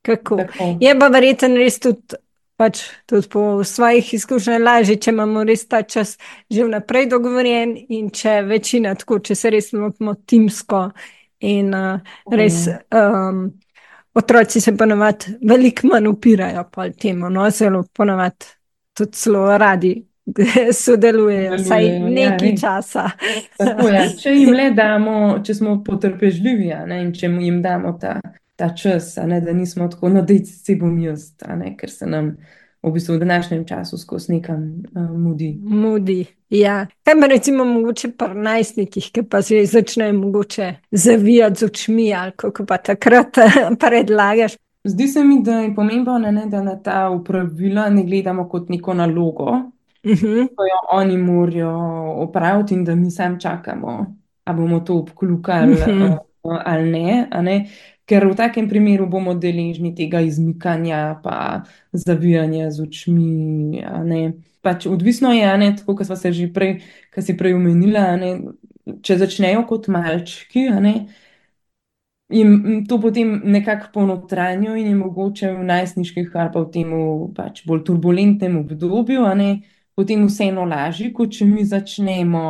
Kako? Tako. Je pa verjetno res tudi, pač tudi po svojih izkušnjah lažje, če imamo res ta čas že vnaprej dogovorjen in če večina tako, če se res lotimo timsko in res otroci se ponovadi veliko manj upirajo pol temu, no, zelo ponovadi tudi zelo radi sodelujejo, vsaj Delujejo, ja, nekaj res. časa. Tako je. Če jim le damo, če smo potrpežljivi, a ne, in če jim damo ta čas, a ne, da nismo tako, no, dej si bom jaz, a ne, ker se nam v bistvu v današnjem času skozi nekam mudi. Mudi, ja. Kaj pa recimo mogoče pri najstnikih, ki pa že začnejo mogoče zavijati z očmi, ali kako pa takrat predlagaš? Zdi se mi, da je pomembno, ne, da na ta opravila ne gledamo kot neko nalogo, ko jo oni morajo opraviti in da mi sam čakamo, a bomo to obklukali ali ne, a ne. Ker v takem primeru bomo deležni tega izmikanja pa zavijanja z očmi, a ne. Pač odvisno je, a ne, tako kot sva se že prej, kar si prej omenila, a ne, če začnejo kot malčki, a ne, jim to potem nekako ponotranjijo in je mogoče v najstniških ali pa v tem pač bolj turbulentnem obdobju, a ne, potem vseeno lažje, kot če mi začnemo,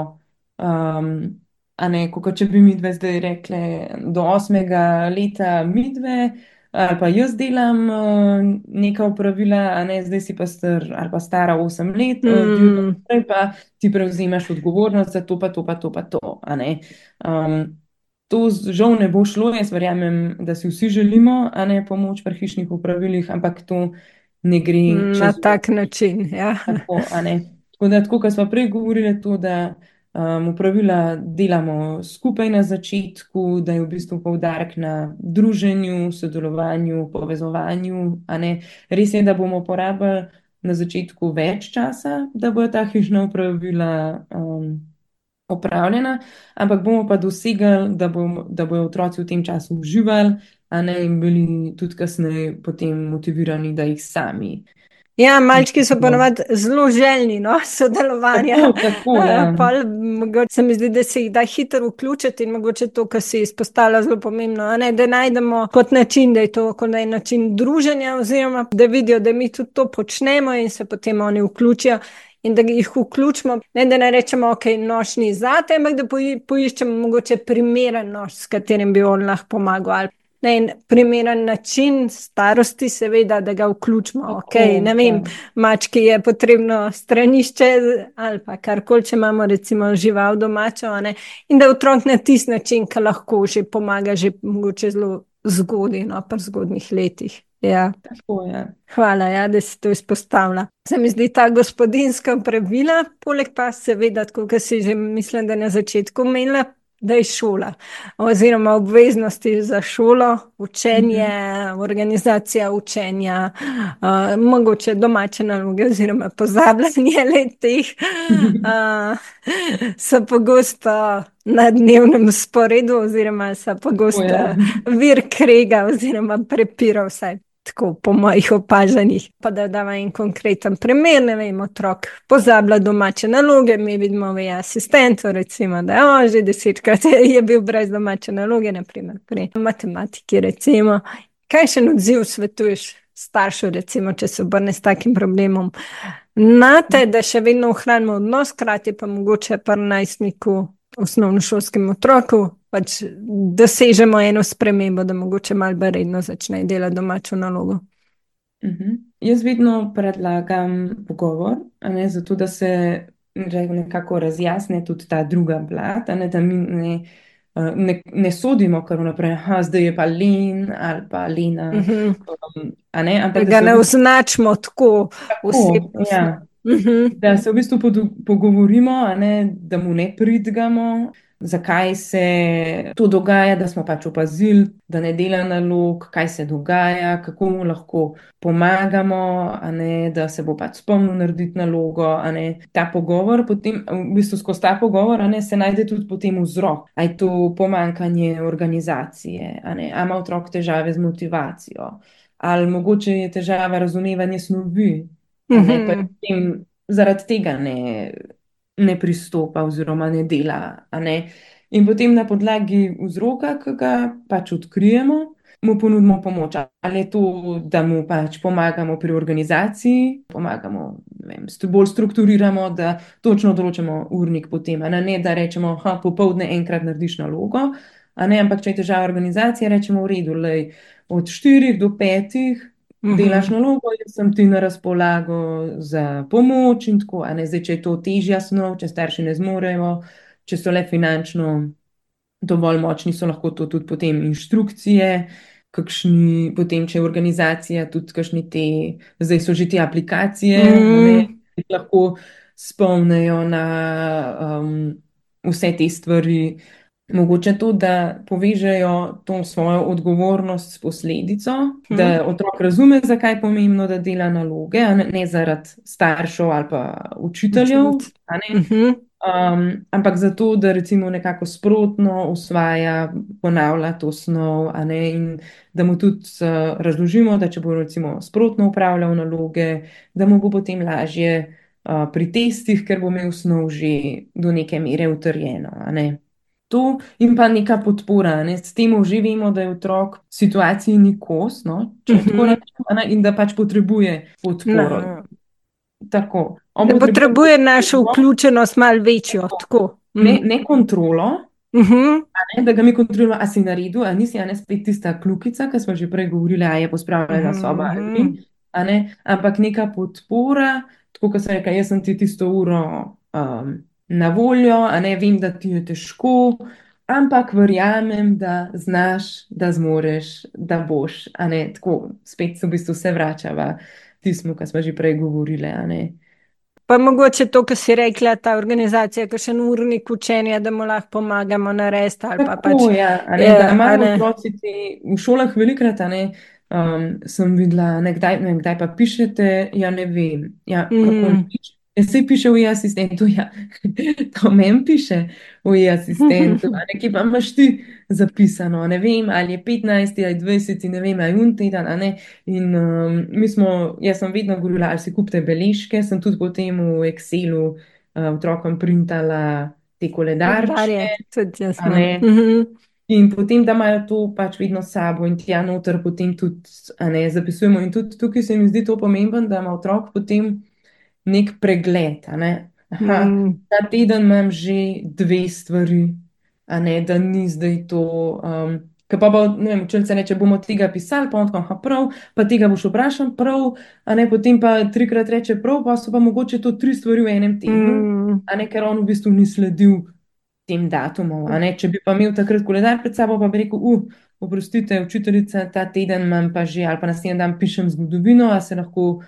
a ne, kot če bi mi dve zdaj rekle do 8. leta midve, ali pa jaz delam neka opravila, a ne, zdaj si pa star ali pa stara 8 let, prej pa ti prevzemaš odgovornost za to pa to pa to pa to, a ne. To žal ne bo šlo, jaz verjamem, da si vsi želimo, a ne pomoč pri hišnih opravilih, ampak to ne gre Na čez tak način, ja. tako, a ne. Tako da, tako kot smo prej govorili, to, da opravila delamo skupaj na začetku, da je v bistvu poudarek na druženju, sodelovanju, povezovanju, a ne. Res je, da bomo porabili na začetku več časa, da bodo ta hišna opravila opravljena, ampak bomo pa dosegli, da bodo otroci v tem času uživali, a ne, in bili tudi kasneje potem motivirani, da jih sami. Ja, malčki so ponovadi zelo željni, no, sodelovanja. Tako, ja. Mogoče se mi zdi, da se jih da hitro vključiti in mogoče to, kar si izpostavila, zelo pomembno, a ne, da najdemo kot način, da je to kot en način druženja oziroma da vidijo, da mi tudi to počnemo in se potem oni vključijo in da jih vključimo, ne da ne rečemo, ok, nož ni zate, ampak da poiščemo mogoče primeren nož, s katerim bi on lahko pomagal ali na en primeren način starosti, seveda, da ga vključimo. Okay, ne vem, mački je potrebno stranišče ali pa karkoli, če imamo recimo žival domačo, ne, in da otrok na tisti način, ki lahko že pomaga, že mogoče zelo zgodaj, no, pri zgodnjih letih. Ja. Tako je. Hvala, ja, da si to izpostavila. Se mi zdi ta gospodinjska pravila, poleg pa seveda, tako kot si že mislim, da na začetku omenila, da je šola oziroma obveznosti za šolo, učenje, organizacija učenja, mogoče domače naloge oziroma pozabljanje le-teh so pogosto na dnevnem sporedu oziroma so pogosto vir krega oziroma prepirov, vsaj tako po mojih opažanjih. Pa da dava en konkreten primer, ne vem, otrok pozablja domače naloge, mi vidimo v asistentu, recimo, da že 10-krat je bil brez domače naloge, naprimer pri matematiki, recimo. Kakšen odziv svetuješ staršu, recimo, če se obrne s takim problemom? Nate, da še vedno ohranimo odnos, hkrati pa mogoče pri najstniku, osnovnošolskem otroku, pač dosežemo eno spremembo, da mogoče malo bolj redno začne delati domačo nalogo. Jaz vedno predlagam pogovor, a ne, zato da se nekako razjasne tudi ta druga plat, a ne, da mi ne sodimo kar vnaprej, zdaj je pa len ali pa lena, a ne, ampak da ga ne označimo tako osebno. Ja. Da se v bistvu pogovorimo, a ne, da mu ne pridgamo, zakaj se to dogaja, da smo pač opazili, da ne dela nalog, kaj se dogaja, kako mu lahko pomagamo, a ne, da se bo pač spomnil narediti nalogo, a ne. Ta pogovor potem, v bistvu skozi ta pogovor, a ne, se najde tudi potem vzrok. A je to pomanjkanje organizacije, a ne, a ima otrok težave z motivacijo, ali mogoče je težava razumevanje snovi. Ne, pa potem zaradi tega ne pristopa oziroma ne dela. A ne. In potem na podlagi vzroka, ki ga pač odkrijemo, mu ponudimo pomoč. Ali je to, da mu pač pomagamo pri organizaciji, pomagamo, ne vem, bolj strukturiramo, da točno določimo urnik potem, a ne da rečemo, ha, popoldne enkrat narediš nalogo, a ne, ampak če je težava organizacije, rečemo v redu, lej, od 4 do 5 delaš Mhm. nalogo, jaz sem ti na razpolago za pomoč in tako, a ne, zdaj, če je to težja snov, če starši ne zmorejo, če so le finančno dovolj močni, so lahko to tudi potem inštrukcije, kakšni, potem, če je organizacija, tudi kakšni te, zdaj so že te aplikacije, a ne, Mm. ki lahko spomnejo na vse te stvari. Mogoče to, da povežejo to svojo odgovornost s posledico, Mhm. da otrok razume, zakaj je pomembno, da dela naloge, a ne zaradi staršev ali pa učiteljev, Učilnic. a ne, Mhm. ampak zato, da recimo nekako sprotno usvaja, ponavlja to snov, a ne, in da mu tudi razložimo, da če bo recimo sprotno upravljal naloge, da mu bo potem lažje pri testih, ker bo imel snov že do neke mere utrjeno, a ne. To in pa neka podpora, ne? S tem že vemo, da je otrok v situaciji ni kos, no? Če tako Mhm. rečem, a ne, in da pač potrebuje podporo. No. Tako. On Da potrebuje potrebuje našo podporo, vključenost malo večjo. Tako. ne, ne kontrolo, Mhm. ne, da ga mi kontroliramo, a si naredil, a nisi, a ne spet tista kljukica, ki smo že prej govorili, a je pospravljena soba ali ni, Mhm. a ne, ampak neka podpora, tako kot sem rekla, jaz sem ti tisto uro na voljo, a ne vem, da ti je težko, ampak verjamem, da znaš, da zmoreš, da boš, a ne, tako spet se v bistvu vse vračava tismu, kar smo že prej govorili, a ne. Pa mogoče to, kar si rekla, ta organizacija, ki še en urnik učenja, da mu lahko pomagamo narediti, ali pa pač, Tako, ja, je, da a imajo ne. otroci v šolah velikrat, sem videla, ne, vem, kdaj pa pišete, ja, ne vem, ja, kako ne Mhm. piše. Ja, se piše v e-asistentu, ja, to meni piše v e-asistentu, a ne, ki pa imaš ti zapisano, ne vem, ali je 15 ali 20, ne vem, ali un teden, a ne, in jaz sem vedno govorila, ali si kupite beležke, sem tudi potem v Excelu otrokom printala te Koledarje, koledarčke, tudi jaz a imam. ne. Mhm. In potem, da imajo to pač vedno s sabo in tja noter potem tudi, a ne, zapisujemo. In tudi tukaj se mi zdi to pomemben, da ima otrok potem nek pregled, a ne. Aha, Mhm. ta teden imam že 2 stvari, a ne, da ni zdaj to, ker pa bo, ne vem, učiteljica reče, bomo tega pisali, pa on tako, aha, prav, pa tega boš vprašal, prav, a ne, potem pa 3-krat reče prav, pa so pa mogoče to 3 stvari v enem tednu, Mhm. a ne, ker on v bistvu ni sledil tem datumom. A ne? Če bi pa imel takrat koledar pred sabo, pa bi rekel, oprostite, učiteljica, ta teden imam pa že, ali pa naslednji dan pišem zgodovino, a se lahko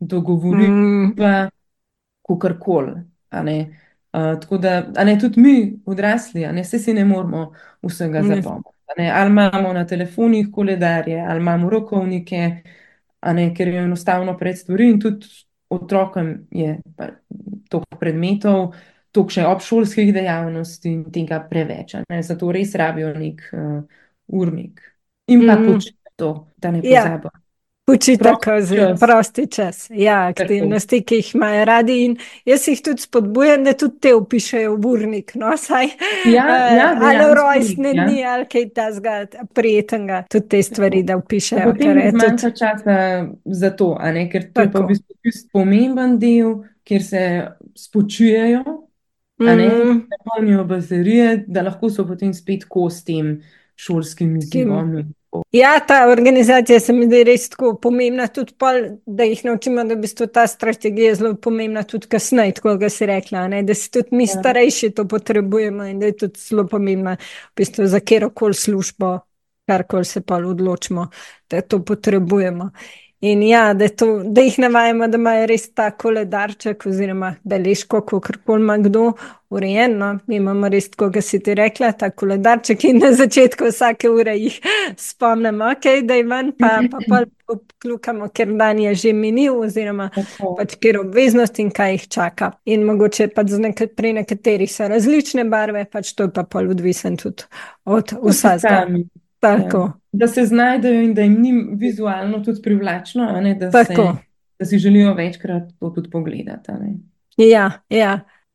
Mhm. dogovoriva, kakorkoli. A ne? Tako da, a ne tudi mi, odrasli, a ne, vse si ne moramo vsega Ne. zapomniti. A ne? Ali imamo na telefonih koledarje, ali imamo rokovnike, a ne, ker je enostavno pred stvari in tudi otrokom je pa toliko predmetov, toliko še obšolskih dejavnosti in tega preveč. A ne? Zato res rabijo nek urnik. In pa Mhm. početi to, da ne Ja, pozabo. počitek, Prosti čas, prosti čas, ja, tako. aktivnosti, ki jih imajo radi. In jaz jih tudi spodbujam, da tudi te upišejo v urnik, no, saj, Ja, ja, ali v dejansko res, rojstne ja. dni, ali kaj tazga prijetnega, tudi te stvari, da Da upišejo, potem ker ne je tudi zmanjka časa za to, a ne? Ker to je pa v tako. bistvu čisto pomemben del, kjer se spočijejo, a ne, Mm. napolnijo baterije, da lahko so potem spet kos tem šolskim Skim. izzivom. Ja, ta organizacija se mi zdi res tako pomembna, tudi pol, da jih naučimo, da v bistvu ta strategija je zelo pomembna tudi kasneje, tako da si rekla, ne, da si tudi mi Ja, starejši to potrebujemo in da je tudi zelo pomembna v bistvu za kjerokoli službo, karkoli se pa odločimo, da to potrebujemo. In ja, da jih navajamo, da imajo res ta koledarček oziroma beležko, kakorkoli ima kdo urejeno. Mi imamo res, kot si ti rekla, ta koledarček in na začetku vsake ure jih spomnimo, okay, da je ven, pa obkljukamo, ker dan je že minil oziroma tako. pač kjer obveznost in kaj jih čaka. In mogoče pač pri nekaterih so različne barve, pač to je pa pol odvisen tudi od Kot si vsega. sami. Ja. Tako, Da se znajdejo in da jim ni vizualno tudi privlačno, a ne, tako. da si želijo večkrat to tudi pogledati. A ne. Ja, ja.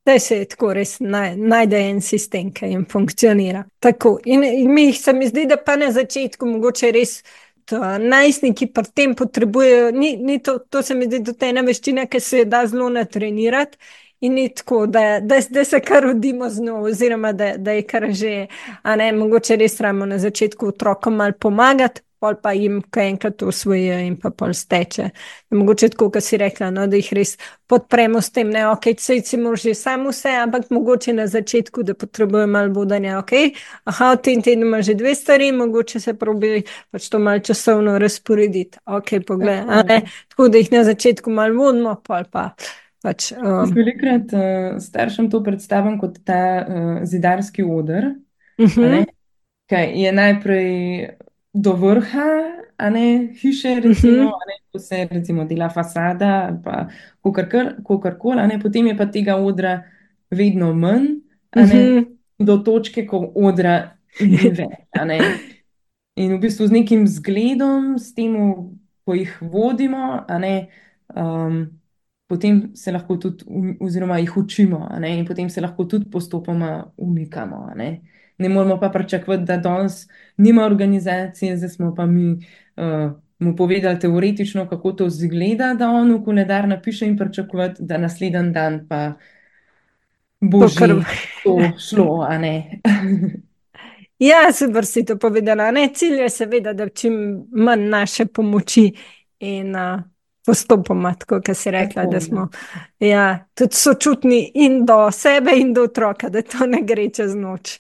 Da se tako res najde en sistem, ki jim funkcionira. Tako. In mi se mi zdi, da pa na začetku mogoče res najstniki pri tem potrebujejo, ni to se mi zdi tudi ena veščina, ki se da zelo natrenirati. In ni tako, da se kar rodimo z njo, oziroma da je kar že, a ne, mogoče res rabimo na začetku otrokom malo pomagati, pol pa jim, ko enkrat to usvojijo in pa pol steče. Mogoče tako, kot si rekla, no, da jih res podpremo s tem, ne, ok, sej si moraš že sam vse, ampak mogoče na začetku, da potrebuje malo vodanja, ok, aha, v tem tednu ima že dve stvari, mogoče se probi pač to malo časovno razporediti, ok, pogled, a ne, tako da jih na začetku malo vodimo, pol pa pač. Jaz velikokrat staršem to predstavim kot ta zidarski oder, a ne, ki je najprej do vrha, a ne hiše, recimo, a ne, ko se recimo dela fasada ali pa kakorkoli, a ne, potem je pa tega odra vedno manj, a ne, do točke, ko odra ni več, a ne. In v bistvu z nekim zgledom, s tem, ko jih vodimo, a ne, potem se lahko tudi, oziroma jih učimo, a ne, in potem se lahko tudi postopoma umikamo, a ne. Ne moramo pa pričakovati, da danes nima organizacije, zdaj smo pa mi mu povedali teoretično, kako to izgleda, da on v koledar napiše in pričakovati, da naslednji dan pa bo že to šlo, a ne. Ja, super si to povedala. Ne, cilj je seveda, da čim manj naše pomoči in postopoma, tako kot si rekla, Tako, da smo tudi sočutni in do sebe in do otroka, da to ne gre čez noč.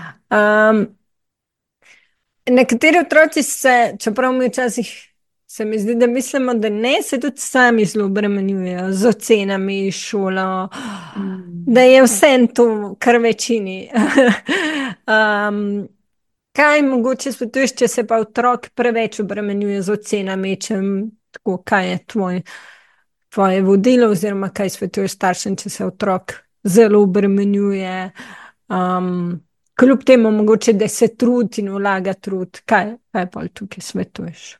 Nekateri otroci se, čeprav mi včasih se mi zdi, da mislimo, da ne, se tudi sami zelo obremenjujejo z ocenami iz šolo, da je vse to kar večini. Kaj mogoče svetuješ, če se pa otrok preveč obremenjuje z ocenami, tako, kaj je tvoje vodilo, oziroma kaj svetuješ staršem, če se otrok zelo obremenjuje, kljub temu mogoče, da se trudi in vlaga trud, kaj pa tukaj svetuješ?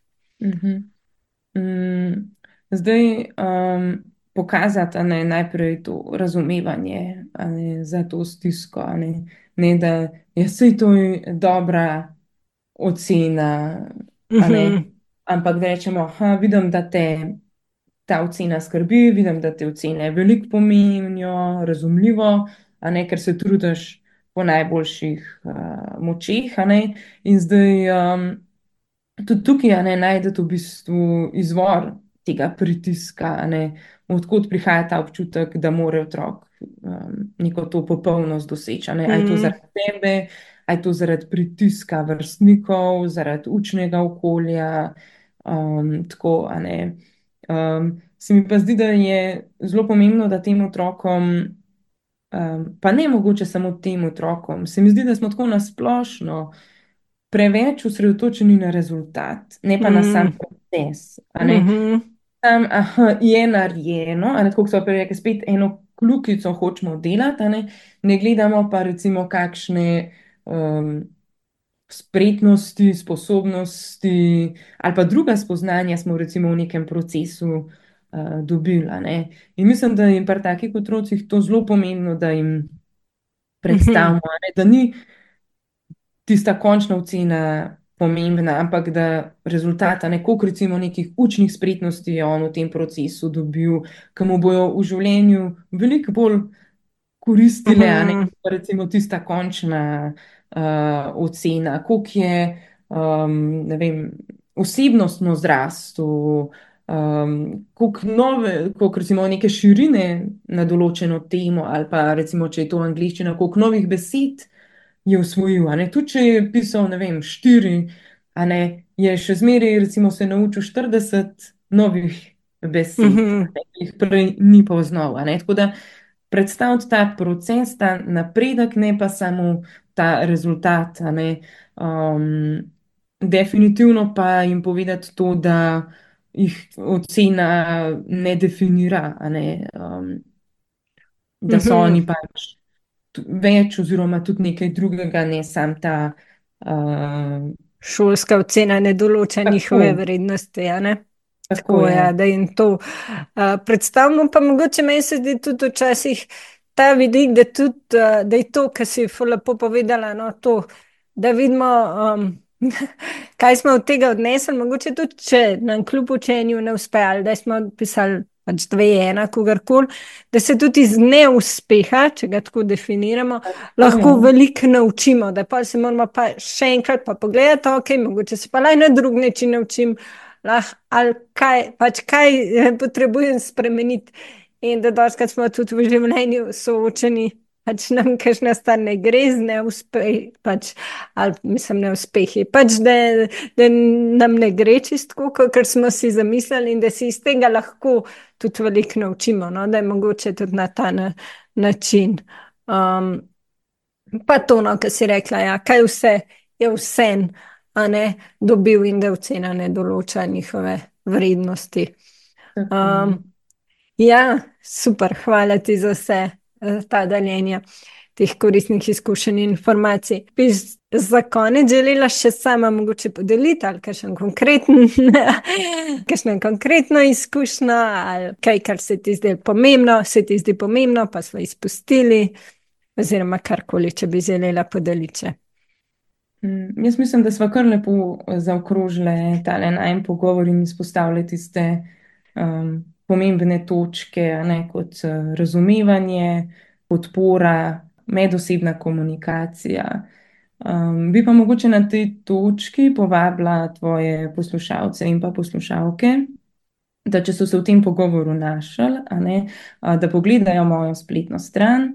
Zdaj, pokazati, a ne, najprej to razumevanje, a ne, za to stisko, a ne, da je vse to dobra ocena, a ne, ampak da rečemo, vidim, da te ta ocena skrbi, vidim, da te ocene veliko pomenijo, razumljivo, a ne, ker se trudiš po najboljših močeh, a ne, in zdaj tudi tukaj, a ne, najdete v bistvu izvor tega pritiska, a ne, odkot prihaja ta občutek, da mora otrok neko to popolnost doseči, a ne, a je to zaradi tebe, a je to zaradi pritiska vrstnikov, zaradi učnega okolja, tako, a ne. Se mi pa zdi, da je zelo pomembno, da tem otrokom, pa ne mogoče samo tem otrokom, se mi zdi, da smo tako nasplošno preveč osredotočeni na rezultat, ne pa na sam proces. Tam je narejeno, a ne, tako so prej rekli, spet eno kljukico hočemo delati, ne gledamo pa recimo kakšne spretnosti, sposobnosti ali pa druga spoznanja smo recimo v nekem procesu dobili, a ne. In mislim, da je pri takih otrocih to zelo pomembno, da jim predstavimo, a ne, da ni tista končna ocena pomembna, ampak da rezultata, koliko recimo nekih učnih spretnosti je on v tem procesu dobil, ki mu bojo v življenju veliko bolj koristile, a ne, pa recimo tista končna ocena, koliko je, ne vem, osebnostno zrastel, koliko recimo neke širine na določeno temo, ali pa recimo, če je to angleščina, koliko novih besed je usvojil, a ne, tudi če je pisal, ne vem, 4, a ne, je še zmeraj recimo se naučil 40 novih besed, ki jih prej ni poznal, a ne, tako da predstaviti ta proces, ta napredek, ne pa samo ta rezultat, a ne, definitivno pa jim povedati to, da jih ocena ne definira, a ne, da so oni pač več oziroma tudi nekaj drugega, ne sam ta šolska ocena ne določa njihove vrednosti, a ne? Tako je, da jim to predstavimo, pa mogoče meni se zdi tudi včasih ta vidik, da je to, kar si ful lepo povedala, no, to, da vidimo, kaj smo od tega odnesli, mogoče tudi, če nam kljub učenju ne uspe, ali da smo pisali pač 2, 1, kogarkoli, da se tudi iz neuspeha, če ga tako definiramo, lahko veliko naučimo, da pa se moramo pa še enkrat pa pogledati, ok, mogoče se pa na drug način naučim, ali kaj potrebujem spremeniti. In da doskrat smo tudi v življenju soočeni, pač nam kakšna stvar ne gre z neuspehi, ali mislim neuspehi, da nam ne gre čisto, kot smo si zamislili in da si iz tega lahko tudi veliko naučimo, no? Da je mogoče tudi na ta način. Pa to, no, kar si rekla, ja, kaj vse je vsem, a ne, dobil in da ocena ne določa njihove vrednosti. Ja, super, hvala ti za vse ta deljenja teh koristnih izkušenj in informacij. Bi za konec želela še sama mogoče podeliti ali kakšno konkretno izkušnjo ali kaj, kar se ti zdi pomembno, pa smo izpustili, oziroma karkoli, če bi želela podeliti. Jaz mislim, da smo kar lepo zaokrožile tale najin pogovor in izpostavili tiste pomembne točke, ne, kot razumevanje, podpora, medosebna komunikacija. Bi pa mogoče na tej točki povabila tvoje poslušalce in pa poslušalke, da če so se v tem pogovoru našli, da pogledajo mojo spletno stran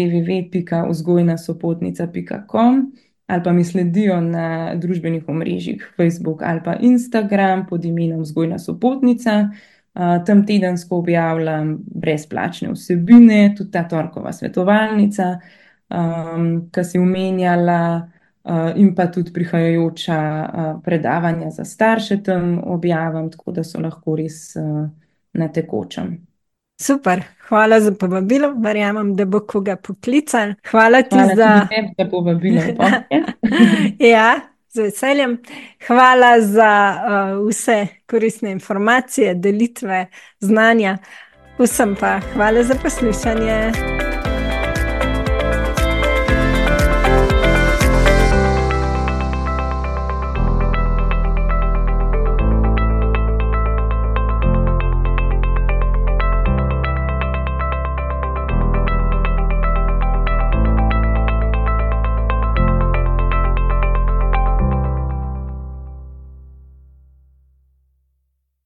www.vzgojnasopotnica.com ali pa mi sledijo na družbenih omrežjih Facebook ali pa Instagram pod imenom Vzgojna sopotnica. Tam tedensko objavljam brezplačne vsebine, tudi ta torkova svetovalnica, ki si omenjala, in pa tudi prihajajoča predavanja za starše tam objavim, tako da so lahko res na tekočem. Super, hvala za povabilo, verjamem, da bo koga poklical. Hvala ti Hvala tudi tebi za povabilo v podcast. Ja, z veseljem. Hvala za vse koristne informacije, delitve, znanja. Vsem pa hvala za poslušanje.